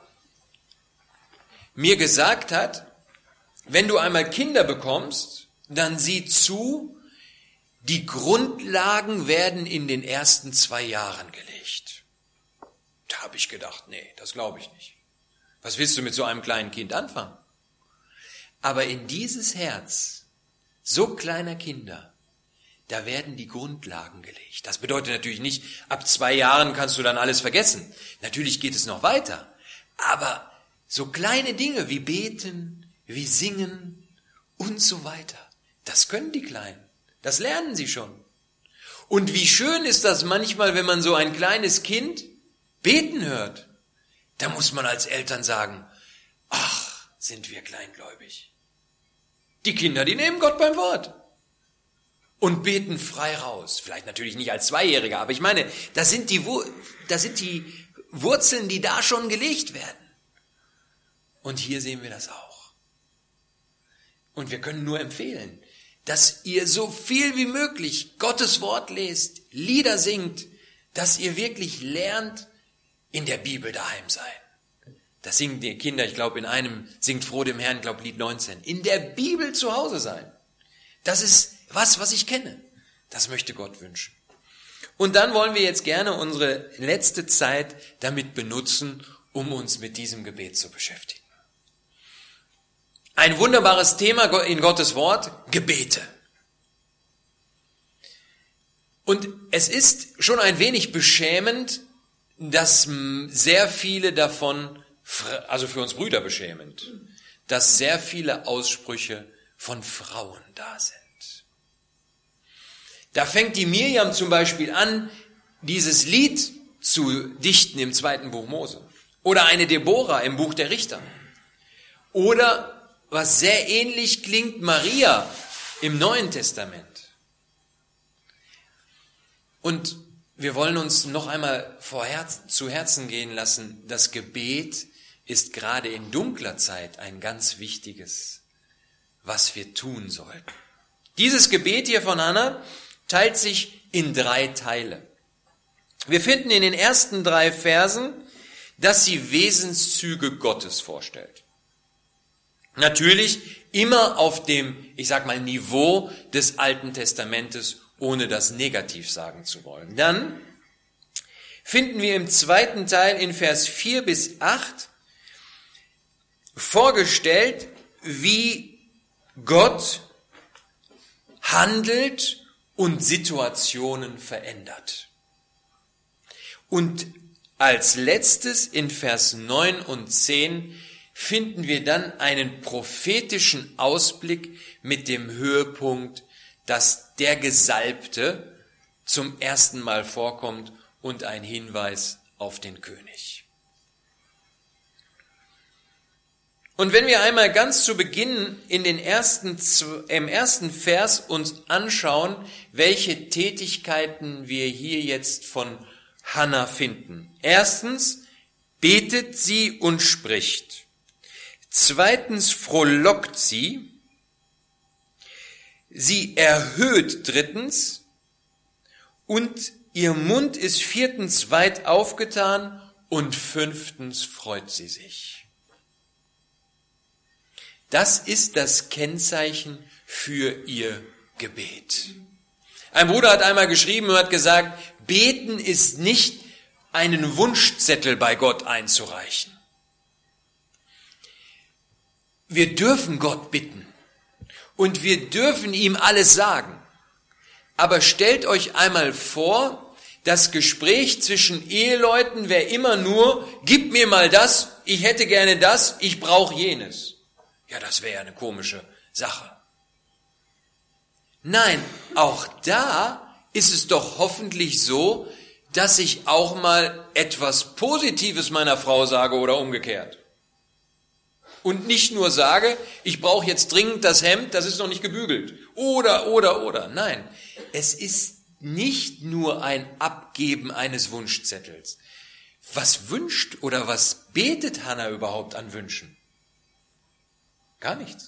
mir gesagt hat, wenn du einmal Kinder bekommst, dann sieh zu, die Grundlagen werden in den ersten zwei Jahren gelegt. Da habe ich gedacht, nee, das glaube ich nicht. Was willst du mit so einem kleinen Kind anfangen? Aber in dieses Herz so kleiner Kinder, da werden die Grundlagen gelegt. Das bedeutet natürlich nicht, ab zwei Jahren kannst du dann alles vergessen. Natürlich geht es noch weiter. Aber so kleine Dinge wie beten, wie singen und so weiter, das können die Kleinen. Das lernen sie schon. Und wie schön ist das manchmal, wenn man so ein kleines Kind beten hört. Da muss man als Eltern sagen, ach, sind wir kleingläubig. Die Kinder, die nehmen Gott beim Wort und beten frei raus. Vielleicht natürlich nicht als Zweijähriger, aber ich meine, das sind die, das sind die Wurzeln, die da schon gelegt werden. Und hier sehen wir das auch. Und wir können nur empfehlen, dass ihr so viel wie möglich Gottes Wort lest, Lieder singt, dass ihr wirklich lernt, in der Bibel daheim sein. Das singen die Kinder, ich glaube, in einem singt froh dem Herrn, ich glaube Lied neunzehn. In der Bibel zu Hause sein. Das ist was, was ich kenne. Das möchte Gott wünschen. Und dann wollen wir jetzt gerne unsere letzte Zeit damit benutzen, um uns mit diesem Gebet zu beschäftigen. Ein wunderbares Thema in Gottes Wort, Gebete. Und es ist schon ein wenig beschämend, dass sehr viele davon, also für uns Brüder beschämend, dass sehr viele Aussprüche von Frauen da sind. Da fängt die Mirjam zum Beispiel an, dieses Lied zu dichten im zweiten Buch Mose. Oder eine Deborah im Buch der Richter. Oder, was sehr ähnlich klingt, Maria im Neuen Testament. Und wir wollen uns noch einmal vor Herz, zu Herzen gehen lassen, das Gebet ist gerade in dunkler Zeit ein ganz wichtiges, was wir tun sollten. Dieses Gebet hier von Hannah teilt sich in drei Teile. Wir finden in den ersten drei Versen, dass sie Wesenszüge Gottes vorstellt. Natürlich immer auf dem, ich sag mal, Niveau des Alten Testamentes, ohne das negativ sagen zu wollen. Dann finden wir im zweiten Teil in Vers vier bis acht vorgestellt, wie Gott handelt und Situationen verändert. Und als letztes in Vers neun und zehn finden wir dann einen prophetischen Ausblick mit dem Höhepunkt, dass der Gesalbte zum ersten Mal vorkommt und ein Hinweis auf den König. Und wenn wir einmal ganz zu Beginn in den ersten, im ersten Vers uns anschauen, welche Tätigkeiten wir hier jetzt von Hannah finden. Erstens, betet sie und spricht. Zweitens, frohlockt sie. Sie erhöht drittens und ihr Mund ist viertens weit aufgetan und fünftens freut sie sich. Das ist das Kennzeichen für ihr Gebet. Ein Bruder hat einmal geschrieben und hat gesagt, Beten ist nicht einen Wunschzettel bei Gott einzureichen. Wir dürfen Gott bitten und wir dürfen ihm alles sagen. Aber stellt euch einmal vor, das Gespräch zwischen Eheleuten wäre immer nur, gib mir mal das, ich hätte gerne das, ich brauche jenes. Ja, das wäre ja eine komische Sache. Nein, auch da ist es doch hoffentlich so, dass ich auch mal etwas Positives meiner Frau sage oder umgekehrt. Und nicht nur sage, ich brauche jetzt dringend das Hemd, das ist noch nicht gebügelt. Oder, oder, oder. Nein, es ist nicht nur ein Abgeben eines Wunschzettels. Was wünscht oder was betet Hannah überhaupt an Wünschen? Gar nichts.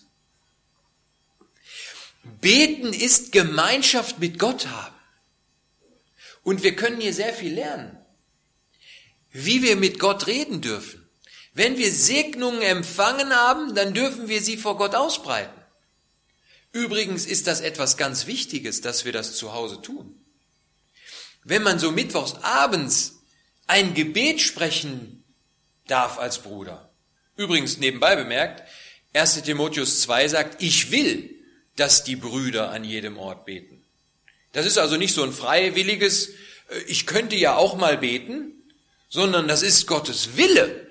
Beten ist Gemeinschaft mit Gott haben. Und wir können hier sehr viel lernen, wie wir mit Gott reden dürfen. Wenn wir Segnungen empfangen haben, dann dürfen wir sie vor Gott ausbreiten. Übrigens ist das etwas ganz Wichtiges, dass wir das zu Hause tun. Wenn man so mittwochs abends ein Gebet sprechen darf als Bruder. Übrigens nebenbei bemerkt, erster Timotheus zwei sagt, ich will, dass die Brüder an jedem Ort beten. Das ist also nicht so ein freiwilliges, ich könnte ja auch mal beten, sondern das ist Gottes Wille.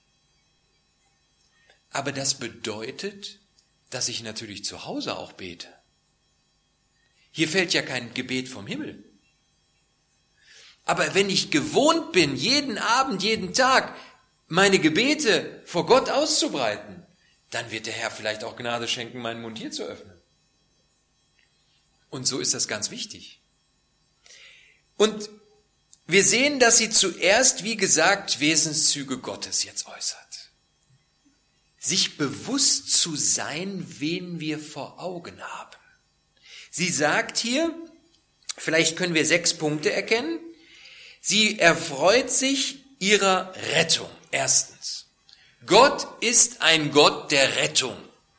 Aber das bedeutet, dass ich natürlich zu Hause auch bete. Hier fällt ja kein Gebet vom Himmel. Aber wenn ich gewohnt bin, jeden Abend, jeden Tag meine Gebete vor Gott auszubreiten, dann wird der Herr vielleicht auch Gnade schenken, meinen Mund hier zu öffnen. Und so ist das ganz wichtig. Und wir sehen, dass sie zuerst, wie gesagt, Wesenszüge Gottes jetzt äußert. Sich bewusst zu sein, wen wir vor Augen haben. Sie sagt hier, vielleicht können wir sechs Punkte erkennen, sie erfreut sich ihrer Rettung. Erstens, Gott ist ein Gott der Rettung.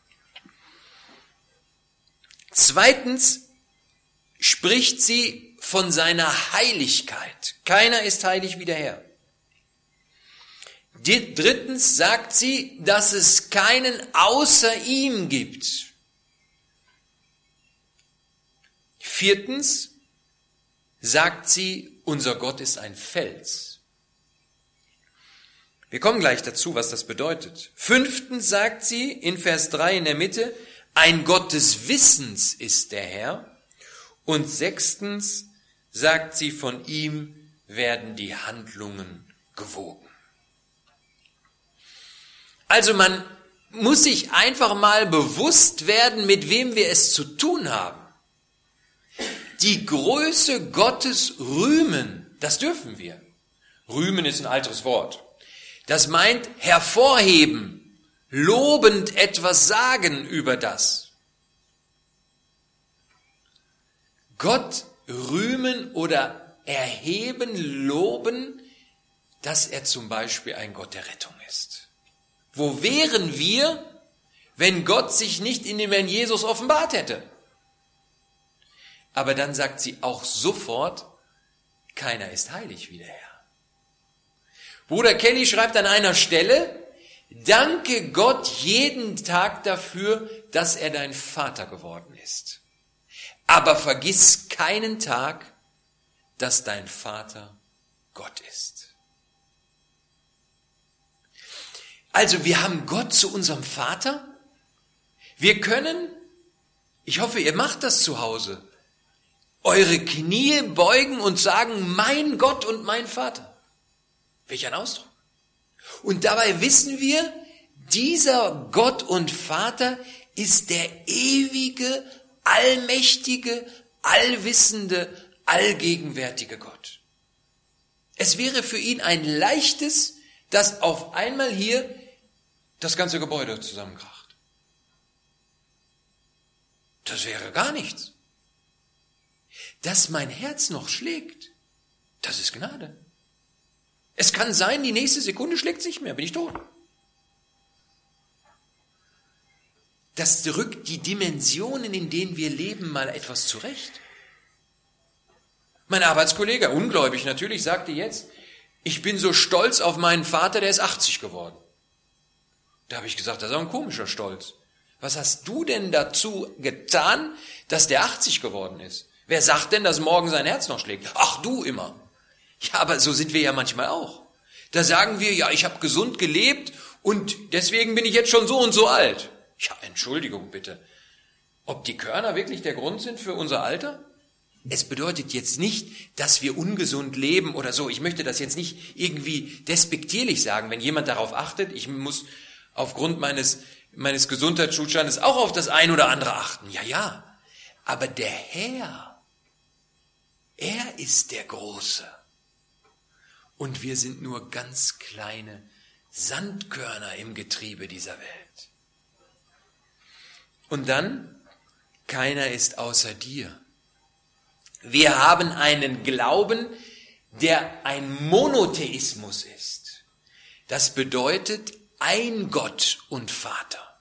Zweitens spricht sie von seiner Heiligkeit. Keiner ist heilig wie der Herr. Drittens sagt sie, dass es keinen außer ihm gibt. Viertens sagt sie, unser Gott ist ein Fels. Wir kommen gleich dazu, was das bedeutet. Fünftens sagt sie in Vers drei in der Mitte, ein Gott des Wissens ist der Herr. Und sechstens sagt sie, von ihm werden die Handlungen gewogen. Also man muss sich einfach mal bewusst werden, mit wem wir es zu tun haben. Die Größe Gottes rühmen, das dürfen wir. Rühmen ist ein altes Wort. Das meint hervorheben, lobend etwas sagen über das. Gott rühmen oder erheben, loben, dass er zum Beispiel ein Gott der Rettung ist. Wo wären wir, wenn Gott sich nicht in dem Herrn Jesus offenbart hätte? Aber dann sagt sie auch sofort, keiner ist heilig wie der Herr. Bruder Kelly schreibt an einer Stelle, danke Gott jeden Tag dafür, dass er dein Vater geworden ist. Aber vergiss keinen Tag, dass dein Vater Gott ist. Also wir haben Gott zu unserem Vater. Wir können, ich hoffe, ihr macht das zu Hause, eure Knie beugen und sagen, mein Gott und mein Vater. Welch ein Ausdruck. Und dabei wissen wir, dieser Gott und Vater ist der ewige, allmächtige, allwissende, allgegenwärtige Gott. Es wäre für ihn ein leichtes, dass auf einmal hier das ganze Gebäude zusammenkracht. Das wäre gar nichts. Dass mein Herz noch schlägt, das ist Gnade. Es kann sein, die nächste Sekunde schlägt es nicht mehr, bin ich tot. Das rückt die Dimensionen, in denen wir leben, mal etwas zurecht. Mein Arbeitskollege, ungläubig natürlich, sagte jetzt, ich bin so stolz auf meinen Vater, der ist achtzig geworden. Da habe ich gesagt, das ist auch ein komischer Stolz. Was hast du denn dazu getan, dass der achtzig geworden ist? Wer sagt denn, dass morgen sein Herz noch schlägt? Ach, du immer. Ja, aber so sind wir ja manchmal auch. Da sagen wir, ja, ich habe gesund gelebt und deswegen bin ich jetzt schon so und so alt. Ja, Entschuldigung bitte. Ob die Körner wirklich der Grund sind für unser Alter? Es bedeutet jetzt nicht, dass wir ungesund leben oder so. Ich möchte das jetzt nicht irgendwie despektierlich sagen. Wenn jemand darauf achtet, ich muss aufgrund meines, meines Gesundheitszustandes auch auf das ein oder andere achten. Ja, ja. Aber der Herr, er ist der Große. Und wir sind nur ganz kleine Sandkörner im Getriebe dieser Welt. Und dann, keiner ist außer dir. Wir haben einen Glauben, der ein Monotheismus ist. Das bedeutet ein Gott und Vater.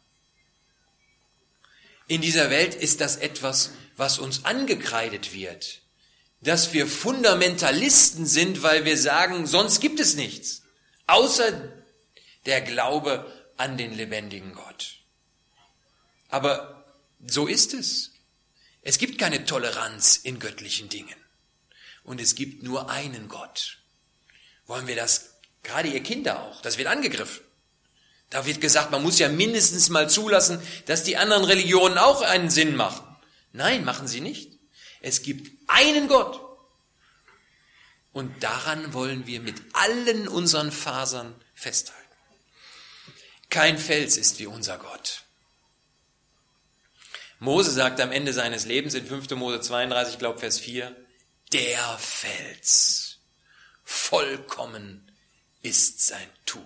In dieser Welt ist das etwas, was uns angekreidet wird. Dass wir Fundamentalisten sind, weil wir sagen, sonst gibt es nichts, außer der Glaube an den lebendigen Gott. Aber so ist es. Es gibt keine Toleranz in göttlichen Dingen. Und es gibt nur einen Gott. Wollen wir das, gerade ihr Kinder auch, das wird angegriffen. Da wird gesagt, man muss ja mindestens mal zulassen, dass die anderen Religionen auch einen Sinn machen. Nein, machen sie nicht. Es gibt einen Gott. Und daran wollen wir mit allen unseren Fasern festhalten. Kein Fels ist wie unser Gott. Mose sagt am Ende seines Lebens in fünfter Mose zweiunddreißig, glaube Vers vier, der Fels, vollkommen ist sein Tun.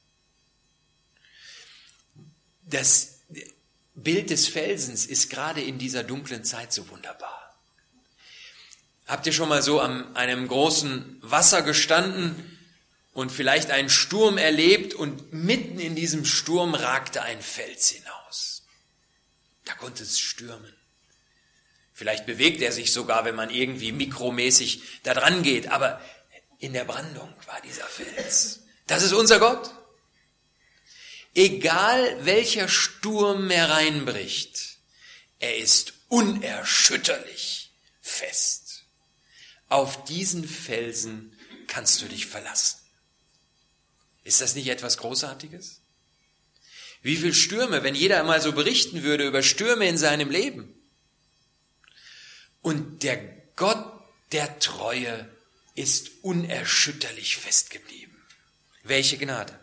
Das Bild des Felsens ist gerade in dieser dunklen Zeit so wunderbar. Habt ihr schon mal so an einem großen Wasser gestanden und vielleicht einen Sturm erlebt und mitten in diesem Sturm ragte ein Fels hinaus? Da konnte es stürmen. Vielleicht bewegt er sich sogar, wenn man irgendwie mikromäßig da dran geht, aber in der Brandung war dieser Fels. Das ist unser Gott. Egal welcher Sturm hereinbricht, er ist unerschütterlich fest. Auf diesen Felsen kannst du dich verlassen. Ist das nicht etwas Großartiges? Wie viele Stürme, wenn jeder mal so berichten würde über Stürme in seinem Leben. Und der Gott der Treue ist unerschütterlich festgeblieben. Welche Gnade!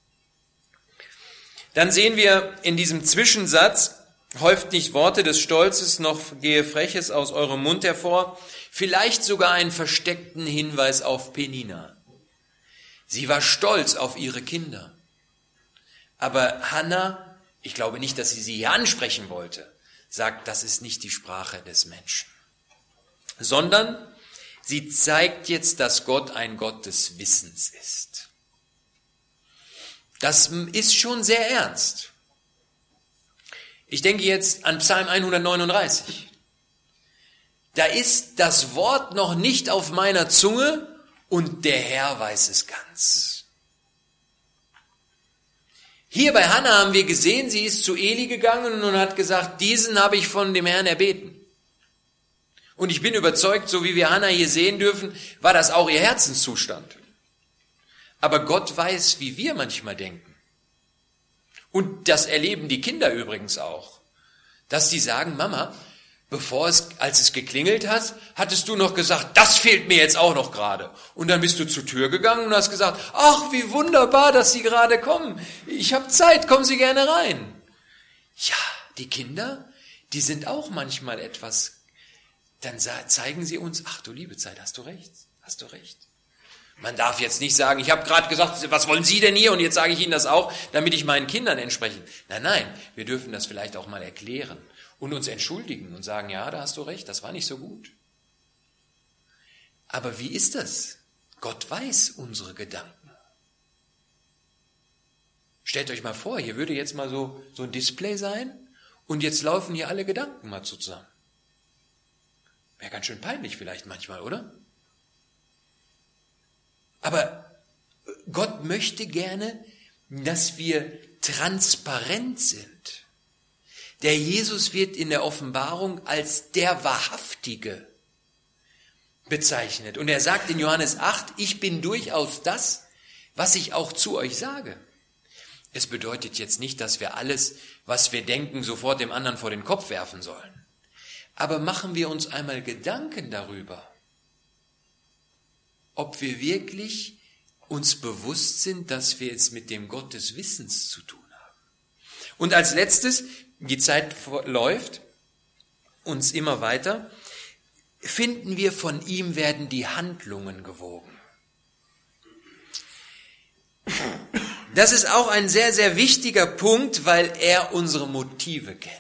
Dann sehen wir in diesem Zwischensatz, häuft nicht Worte des Stolzes, noch gehe Freches aus eurem Mund hervor, vielleicht sogar einen versteckten Hinweis auf Penina. Sie war stolz auf ihre Kinder. Aber Hannah, ich glaube nicht, dass sie sie hier ansprechen wollte, sagt, das ist nicht die Sprache des Menschen. Sondern sie zeigt jetzt, dass Gott ein Gott des Wissens ist. Das ist schon sehr ernst. Ich denke jetzt an Psalm hundertneununddreißig. Da ist das Wort noch nicht auf meiner Zunge und der Herr weiß es ganz. Hier bei Hannah haben wir gesehen, sie ist zu Eli gegangen und hat gesagt, diesen habe ich von dem Herrn erbeten. Und ich bin überzeugt, so wie wir Hannah hier sehen dürfen, war das auch ihr Herzenszustand. Aber Gott weiß, wie wir manchmal denken. Und das erleben die Kinder übrigens auch. Dass die sagen, Mama, bevor es, als es geklingelt hat, hattest du noch gesagt, das fehlt mir jetzt auch noch gerade. Und dann bist du zur Tür gegangen und hast gesagt, ach, wie wunderbar, dass Sie gerade kommen. Ich habe Zeit, kommen Sie gerne rein. Ja, die Kinder, die sind auch manchmal etwas, dann zeigen sie uns, ach du liebe Zeit, hast du recht, hast du recht. Man darf jetzt nicht sagen, ich habe gerade gesagt, was wollen Sie denn hier? Und jetzt sage ich Ihnen das auch, damit ich meinen Kindern entspreche. Nein, nein, wir dürfen das vielleicht auch mal erklären und uns entschuldigen und sagen, ja, da hast du recht, das war nicht so gut. Aber wie ist das? Gott weiß unsere Gedanken. Stellt euch mal vor, hier würde jetzt mal so, so ein Display sein und jetzt laufen hier alle Gedanken mal zusammen. Wäre ganz schön peinlich vielleicht manchmal, oder? Aber Gott möchte gerne, dass wir transparent sind. Der Jesus wird in der Offenbarung als der Wahrhaftige bezeichnet. Und er sagt in Johannes acht, ich bin durchaus das, was ich auch zu euch sage. Es bedeutet jetzt nicht, dass wir alles, was wir denken, sofort dem anderen vor den Kopf werfen sollen. Aber machen wir uns einmal Gedanken darüber, ob wir wirklich uns bewusst sind, dass wir jetzt mit dem Gott des Wissens zu tun haben. Und als letztes, die Zeit läuft uns immer weiter, finden wir, von ihm werden die Handlungen gewogen. Das ist auch ein sehr, sehr wichtiger Punkt, weil er unsere Motive kennt.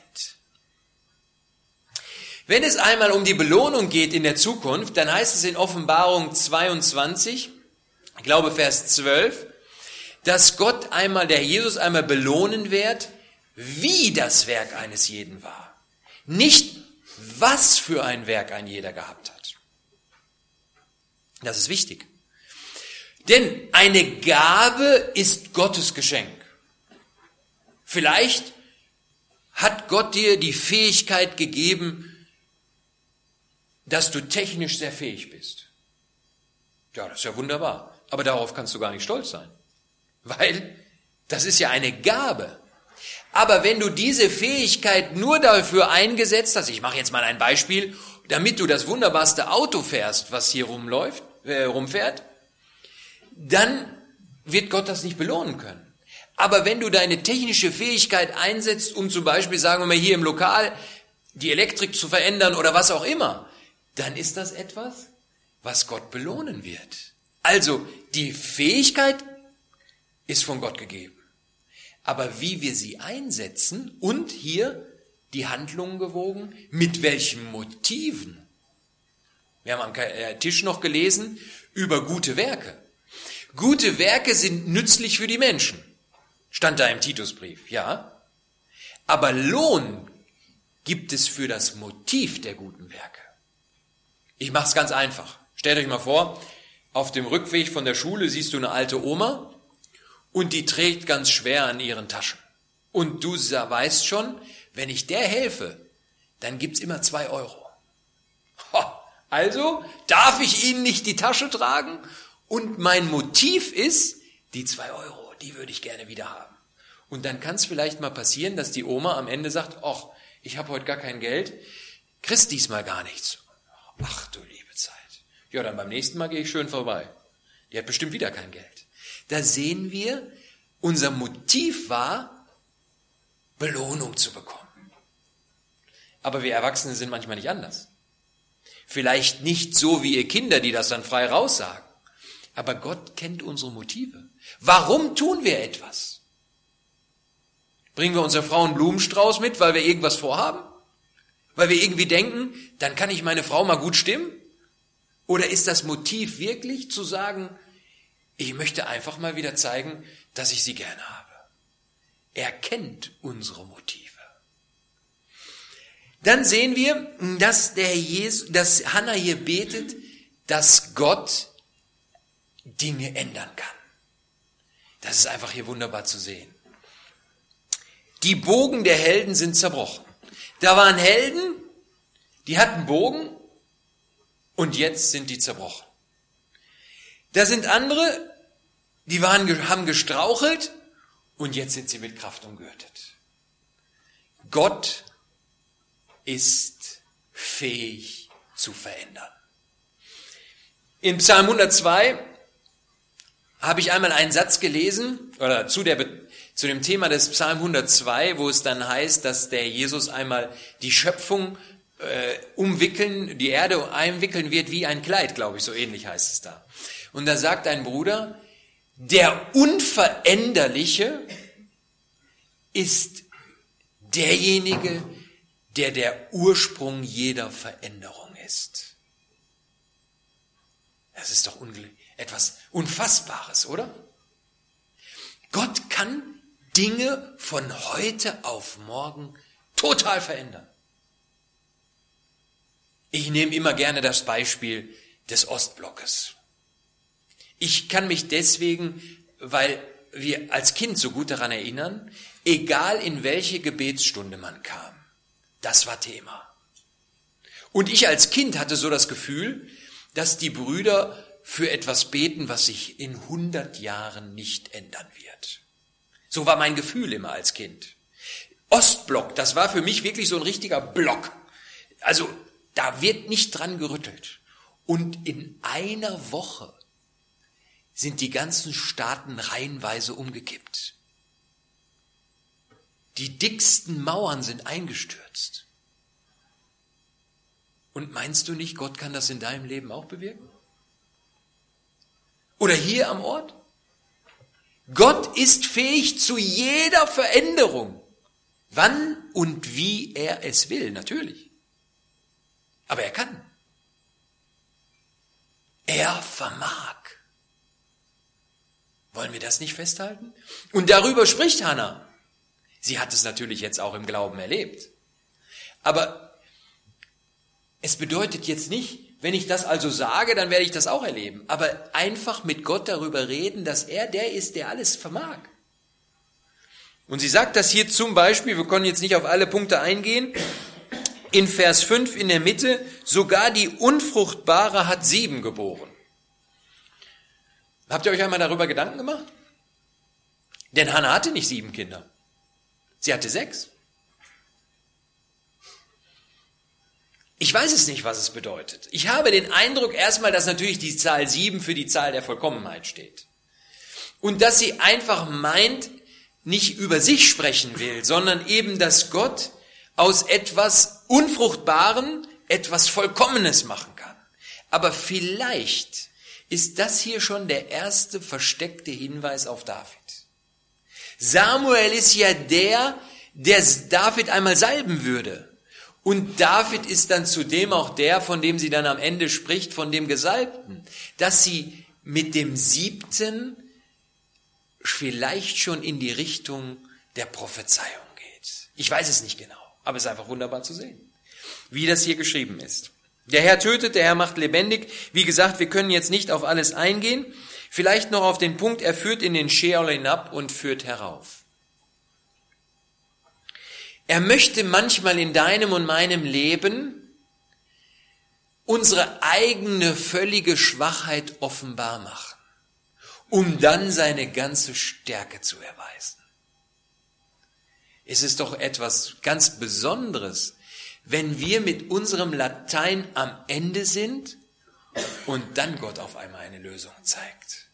Wenn es einmal um die Belohnung geht in der Zukunft, dann heißt es in Offenbarung zweiundzwanzig, ich glaube Vers zwölf, dass Gott einmal, der Jesus einmal belohnen wird, wie das Werk eines jeden war. Nicht, was für ein Werk ein jeder gehabt hat. Das ist wichtig. Denn eine Gabe ist Gottes Geschenk. Vielleicht hat Gott dir die Fähigkeit gegeben, dass du technisch sehr fähig bist. Ja, das ist ja wunderbar. Aber darauf kannst du gar nicht stolz sein. Weil das ist ja eine Gabe. Aber wenn du diese Fähigkeit nur dafür eingesetzt hast, ich mache jetzt mal ein Beispiel, damit du das wunderbarste Auto fährst, was hier rumläuft, äh, rumfährt, dann wird Gott das nicht belohnen können. Aber wenn du deine technische Fähigkeit einsetzt, um zum Beispiel, sagen wir mal, hier im Lokal die Elektrik zu verändern oder was auch immer, dann ist das etwas, was Gott belohnen wird. Also die Fähigkeit ist von Gott gegeben. Aber wie wir sie einsetzen und hier die Handlungen gewogen, mit welchen Motiven. Wir haben am Tisch noch gelesen über gute Werke. Gute Werke sind nützlich für die Menschen. Stand da im Titusbrief, ja. Aber Lohn gibt es für das Motiv der guten Werke. Ich mache es ganz einfach. Stellt euch mal vor, auf dem Rückweg von der Schule siehst du eine alte Oma und die trägt ganz schwer an ihren Taschen. Und du weißt schon, wenn ich der helfe, dann gibt's immer zwei Euro. Also darf ich ihnen nicht die Tasche tragen? Und mein Motiv ist, die zwei Euro, die würde ich gerne wieder haben. Und dann kann es vielleicht mal passieren, dass die Oma am Ende sagt, ach, ich habe heute gar kein Geld, kriegst diesmal gar nichts. Ach du liebe Zeit. Ja, dann beim nächsten Mal gehe ich schön vorbei. Die hat bestimmt wieder kein Geld. Da sehen wir, unser Motiv war, Belohnung zu bekommen. Aber wir Erwachsene sind manchmal nicht anders. Vielleicht nicht so wie ihr Kinder, die das dann frei raussagen. Aber Gott kennt unsere Motive. Warum tun wir etwas? Bringen wir unserer Frau einen Blumenstrauß mit, weil wir irgendwas vorhaben? Weil wir irgendwie denken, dann kann ich meine Frau mal gut stimmen? Oder ist das Motiv wirklich zu sagen, ich möchte einfach mal wieder zeigen, dass ich sie gerne habe? Er kennt unsere Motive. Dann sehen wir, dass, der Jesus, dass Hannah hier betet, dass Gott Dinge ändern kann. Das ist einfach hier wunderbar zu sehen. Die Bogen der Helden sind zerbrochen. Da waren Helden, die hatten Bogen und jetzt sind die zerbrochen. Da sind andere, die waren, haben gestrauchelt und jetzt sind sie mit Kraft umgürtet. Gott ist fähig zu verändern. In Psalm hundertzwei habe ich einmal einen Satz gelesen, oder zu, der, zu dem Thema des Psalm hundertzwei, wo es dann heißt, dass der Jesus einmal die Schöpfung äh, umwickeln, die Erde einwickeln wird wie ein Kleid, glaube ich, so ähnlich heißt es da. Und da sagt ein Bruder, der Unveränderliche ist derjenige, der der Ursprung jeder Veränderung ist. Das ist doch unge- etwas Unfassbares, oder? Gott kann Dinge von heute auf morgen total verändern. Ich nehme immer gerne das Beispiel des Ostblockes. Ich kann mich deswegen, weil wir als Kind so gut daran erinnern, egal in welche Gebetsstunde man kam, das war Thema. Und ich als Kind hatte so das Gefühl, dass die Brüder für etwas beten, was sich in hundert Jahren nicht ändern wird. So war mein Gefühl immer als Kind. Ostblock, das war für mich wirklich so ein richtiger Block. Also da wird nicht dran gerüttelt. Und in einer Woche sind die ganzen Staaten reihenweise umgekippt. Die dicksten Mauern sind eingestürzt. Und meinst du nicht, Gott kann das in deinem Leben auch bewirken? Oder hier am Ort? Gott ist fähig zu jeder Veränderung. Wann und wie er es will, natürlich. Aber er kann. Er vermag. Wollen wir das nicht festhalten? Und darüber spricht Hannah. Sie hat es natürlich jetzt auch im Glauben erlebt. Aber es bedeutet jetzt nicht, wenn ich das also sage, dann werde ich das auch erleben. Aber einfach mit Gott darüber reden, dass er der ist, der alles vermag. Und sie sagt das hier zum Beispiel, wir können jetzt nicht auf alle Punkte eingehen, in Vers fünf in der Mitte, sogar die Unfruchtbare hat sieben geboren. Habt ihr euch einmal darüber Gedanken gemacht? Denn Hannah hatte nicht sieben Kinder. Sie hatte sechs. Ich weiß es nicht, was es bedeutet. Ich habe den Eindruck erstmal, dass natürlich die Zahl sieben für die Zahl der Vollkommenheit steht. Und dass sie einfach meint, nicht über sich sprechen will, sondern eben, dass Gott aus etwas Unfruchtbaren etwas Vollkommenes machen kann. Aber vielleicht ist das hier schon der erste versteckte Hinweis auf David. Samuel ist ja der, der David einmal salben würde. Und David ist dann zudem auch der, von dem sie dann am Ende spricht, von dem Gesalbten. Dass sie mit dem Siebten vielleicht schon in die Richtung der Prophezeiung geht. Ich weiß es nicht genau, aber es ist einfach wunderbar zu sehen, wie das hier geschrieben ist. Der Herr tötet, der Herr macht lebendig. Wie gesagt, wir können jetzt nicht auf alles eingehen. Vielleicht noch auf den Punkt, er führt in den Scheol hinab und führt herauf. Er möchte manchmal in deinem und meinem Leben unsere eigene völlige Schwachheit offenbar machen, um dann seine ganze Stärke zu erweisen. Es ist doch etwas ganz Besonderes, wenn wir mit unserem Latein am Ende sind und dann Gott auf einmal eine Lösung zeigt.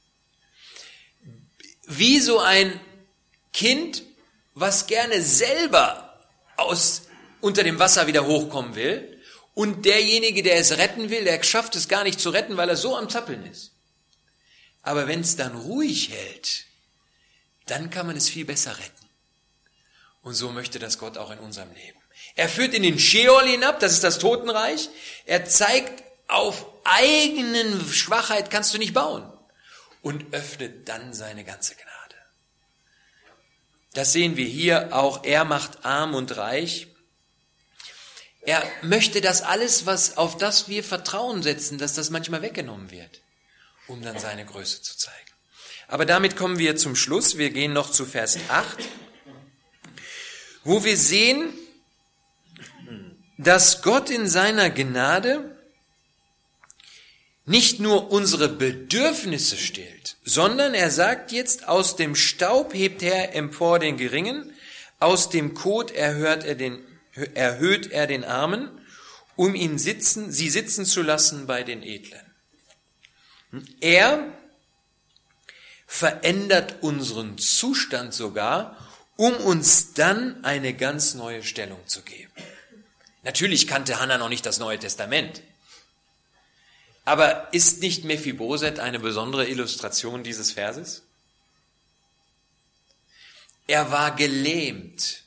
Wie so ein Kind, was gerne selber aus, unter dem Wasser wieder hochkommen will und derjenige, der es retten will, der schafft es gar nicht zu retten, weil er so am Zappeln ist. Aber wenn es dann ruhig hält, dann kann man es viel besser retten. Und so möchte das Gott auch in unserem Leben. Er führt in den Scheol hinab, das ist das Totenreich. Er zeigt, auf eigenen Schwachheit kannst du nicht bauen. Und öffnet dann seine ganze Gnade. Das sehen wir hier auch. Er macht arm und reich. Er möchte, dass alles, was auf das wir Vertrauen setzen, dass das manchmal weggenommen wird, um dann seine Größe zu zeigen. Aber damit kommen wir zum Schluss. Wir gehen noch zu Vers acht, wo wir sehen, dass Gott in seiner Gnade nicht nur unsere Bedürfnisse stillt, sondern er sagt jetzt, aus dem Staub hebt er empor den Geringen, aus dem Kot erhört er den, erhöht er den Armen, um ihn sitzen, sie sitzen zu lassen bei den Edlen. Er verändert unseren Zustand sogar, um uns dann eine ganz neue Stellung zu geben. Natürlich kannte Hannah noch nicht das Neue Testament. Aber ist nicht Mephiboset eine besondere Illustration dieses Verses? Er war gelähmt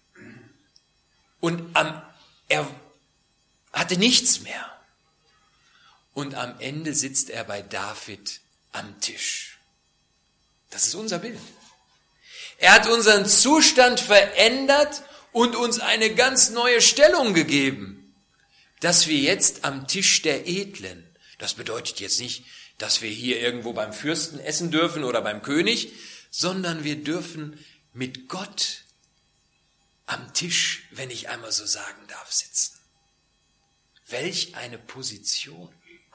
und am, er hatte nichts mehr. Und am Ende sitzt er bei David am Tisch. Das ist unser Bild. Er hat unseren Zustand verändert und uns eine ganz neue Stellung gegeben, dass wir jetzt am Tisch der Edlen. Das bedeutet jetzt nicht, dass wir hier irgendwo beim Fürsten essen dürfen oder beim König, sondern wir dürfen mit Gott am Tisch, wenn ich einmal so sagen darf, sitzen. Welch eine Position.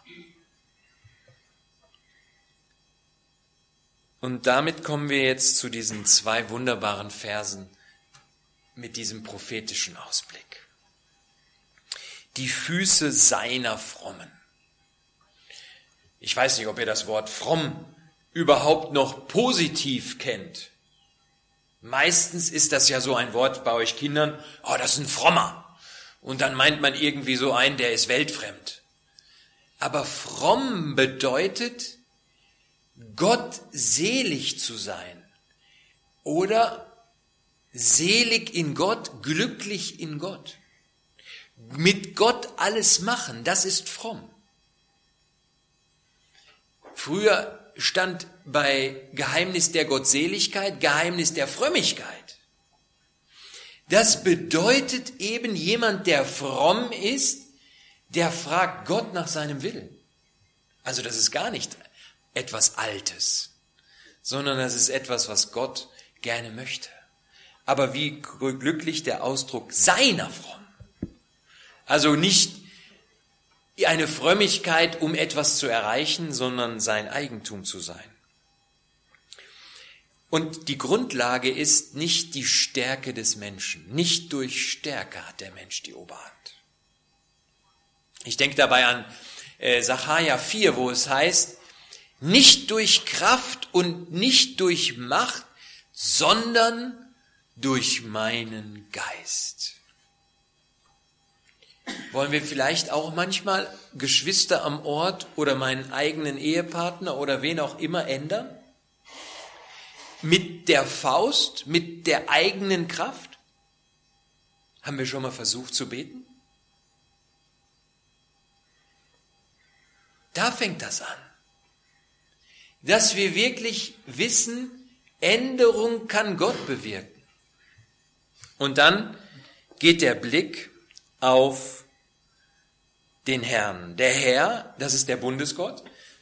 Und damit kommen wir jetzt zu diesen zwei wunderbaren Versen mit diesem prophetischen Ausblick. Die Füße seiner Frommen. Ich weiß nicht, ob ihr das Wort fromm überhaupt noch positiv kennt. Meistens ist das ja so ein Wort bei euch Kindern, oh, das ist ein Frommer. Und dann meint man irgendwie so einen, der ist weltfremd. Aber fromm bedeutet, Gott selig zu sein oder selig in Gott, glücklich in Gott. Mit Gott alles machen, das ist fromm. Früher stand bei Geheimnis der Gottseligkeit Geheimnis der Frömmigkeit. Das bedeutet eben, jemand, der fromm ist, der fragt Gott nach seinem Willen. Also das ist gar nicht etwas Altes, sondern das ist etwas, was Gott gerne möchte. Aber wie glücklich der Ausdruck seiner Fromm. Also nicht eine Frömmigkeit, um etwas zu erreichen, sondern sein Eigentum zu sein. Und die Grundlage ist nicht die Stärke des Menschen. Nicht durch Stärke hat der Mensch die Oberhand. Ich denke dabei an äh, Sacharja vier, wo es heißt, nicht durch Kraft und nicht durch Macht, sondern durch meinen Geist. Wollen wir vielleicht auch manchmal Geschwister am Ort oder meinen eigenen Ehepartner oder wen auch immer ändern? Mit der Faust, mit der eigenen Kraft? Haben wir schon mal versucht zu beten? Da fängt das an. Dass wir wirklich wissen, Änderung kann Gott bewirken. Und dann geht der Blick auf den Herrn. Der Herr, das ist der Bundesgott,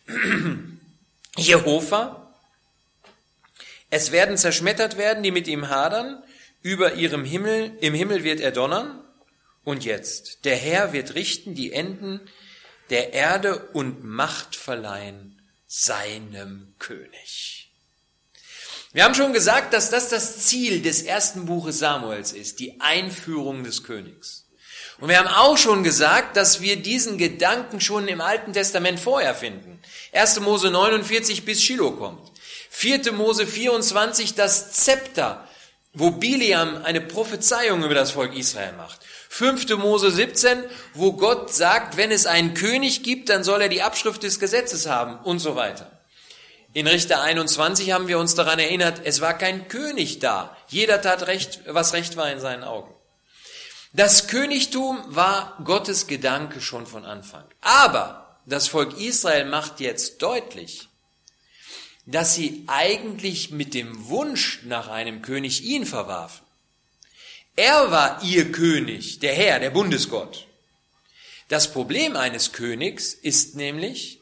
Jehova. Es werden zerschmettert werden, die mit ihm hadern. Über ihrem Himmel, im Himmel wird er donnern. Und jetzt, der Herr wird richten die Enden der Erde und Macht verleihen seinem König. Wir haben schon gesagt, dass das das Ziel des ersten Buches Samuels ist, die Einführung des Königs. Und wir haben auch schon gesagt, dass wir diesen Gedanken schon im Alten Testament vorher finden. erster Mose neunundvierzig, bis Shiloh kommt. vierter Mose vierundzwanzig, das Zepter, wo Biliam eine Prophezeiung über das Volk Israel macht. fünfter Mose siebzehn, wo Gott sagt, wenn es einen König gibt, dann soll er die Abschrift des Gesetzes haben und so weiter. In Richter einundzwanzig haben wir uns daran erinnert, es war kein König da. Jeder tat recht, was recht war in seinen Augen. Das Königtum war Gottes Gedanke schon von Anfang. Aber das Volk Israel macht jetzt deutlich, dass sie eigentlich mit dem Wunsch nach einem König ihn verwarfen. Er war ihr König, der Herr, der Bundesgott. Das Problem eines Königs ist nämlich,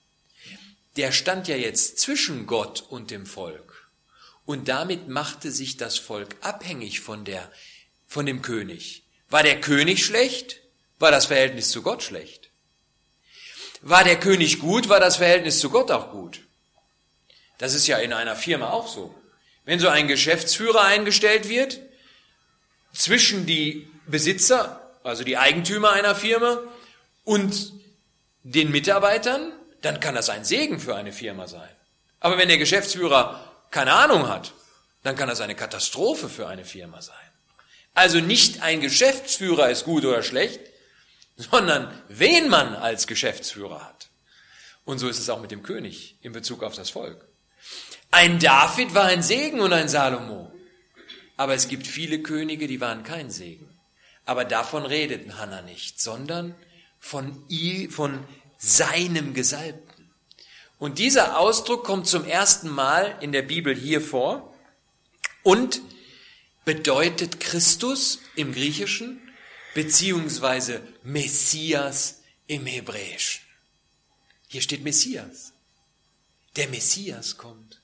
der stand ja jetzt zwischen Gott und dem Volk. Und damit machte sich das Volk abhängig von der, von dem König. War der König schlecht? War das Verhältnis zu Gott schlecht? War der König gut? War das Verhältnis zu Gott auch gut? Das ist ja in einer Firma auch so. Wenn so ein Geschäftsführer eingestellt wird, zwischen die Besitzer, also die Eigentümer einer Firma und den Mitarbeitern, dann kann das ein Segen für eine Firma sein. Aber wenn der Geschäftsführer keine Ahnung hat, dann kann das eine Katastrophe für eine Firma sein. Also nicht ein Geschäftsführer ist gut oder schlecht, sondern wen man als Geschäftsführer hat. Und so ist es auch mit dem König in Bezug auf das Volk. Ein David war ein Segen und ein Salomo. Aber es gibt viele Könige, die waren kein Segen. Aber davon redet Hannah nicht, sondern von ihm, von seinem Gesalbten. Und dieser Ausdruck kommt zum ersten Mal in der Bibel hier vor und bedeutet Christus im Griechischen beziehungsweise Messias im Hebräischen. Hier steht Messias. Der Messias kommt.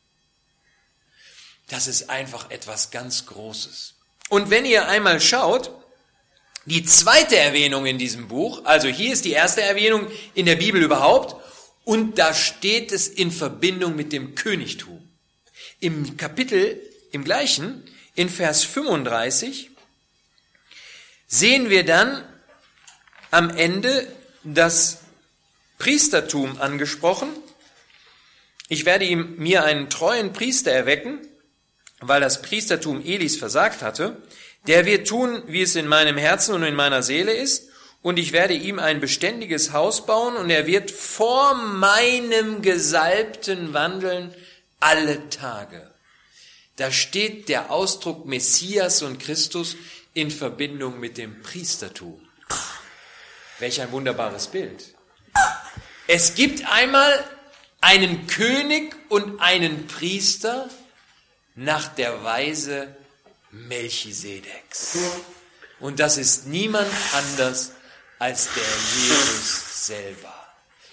Das ist einfach etwas ganz Großes. Und wenn ihr einmal schaut, die zweite Erwähnung in diesem Buch, also hier ist die erste Erwähnung in der Bibel überhaupt, und da steht es in Verbindung mit dem Königtum. Im Kapitel, im gleichen, in Vers fünfunddreißig, sehen wir dann am Ende das Priestertum angesprochen. Ich werde ihm mir einen treuen Priester erwecken, weil das Priestertum Elis versagt hatte. Der wird tun, wie es in meinem Herzen und in meiner Seele ist, und ich werde ihm ein beständiges Haus bauen, und er wird vor meinem Gesalbten wandeln alle Tage. Da steht der Ausdruck Messias und Christus in Verbindung mit dem Priestertum. Welch ein wunderbares Bild. Es gibt einmal einen König und einen Priester nach der Weise Melchisedeks. Und das ist niemand anders als der Jesus selber.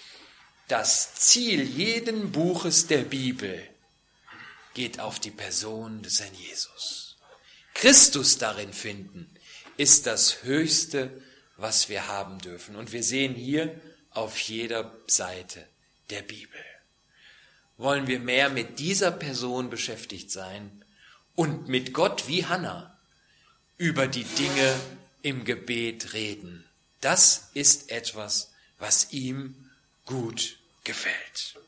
Das Ziel jeden Buches der Bibel geht auf die Person des Herrn Jesus. Christus darin finden, ist das Höchste, was wir haben dürfen. Und wir sehen hier auf jeder Seite der Bibel. Wollen wir mehr mit dieser Person beschäftigt sein und mit Gott wie Hannah über die Dinge im Gebet reden. Das ist etwas, was ihm gut gefällt.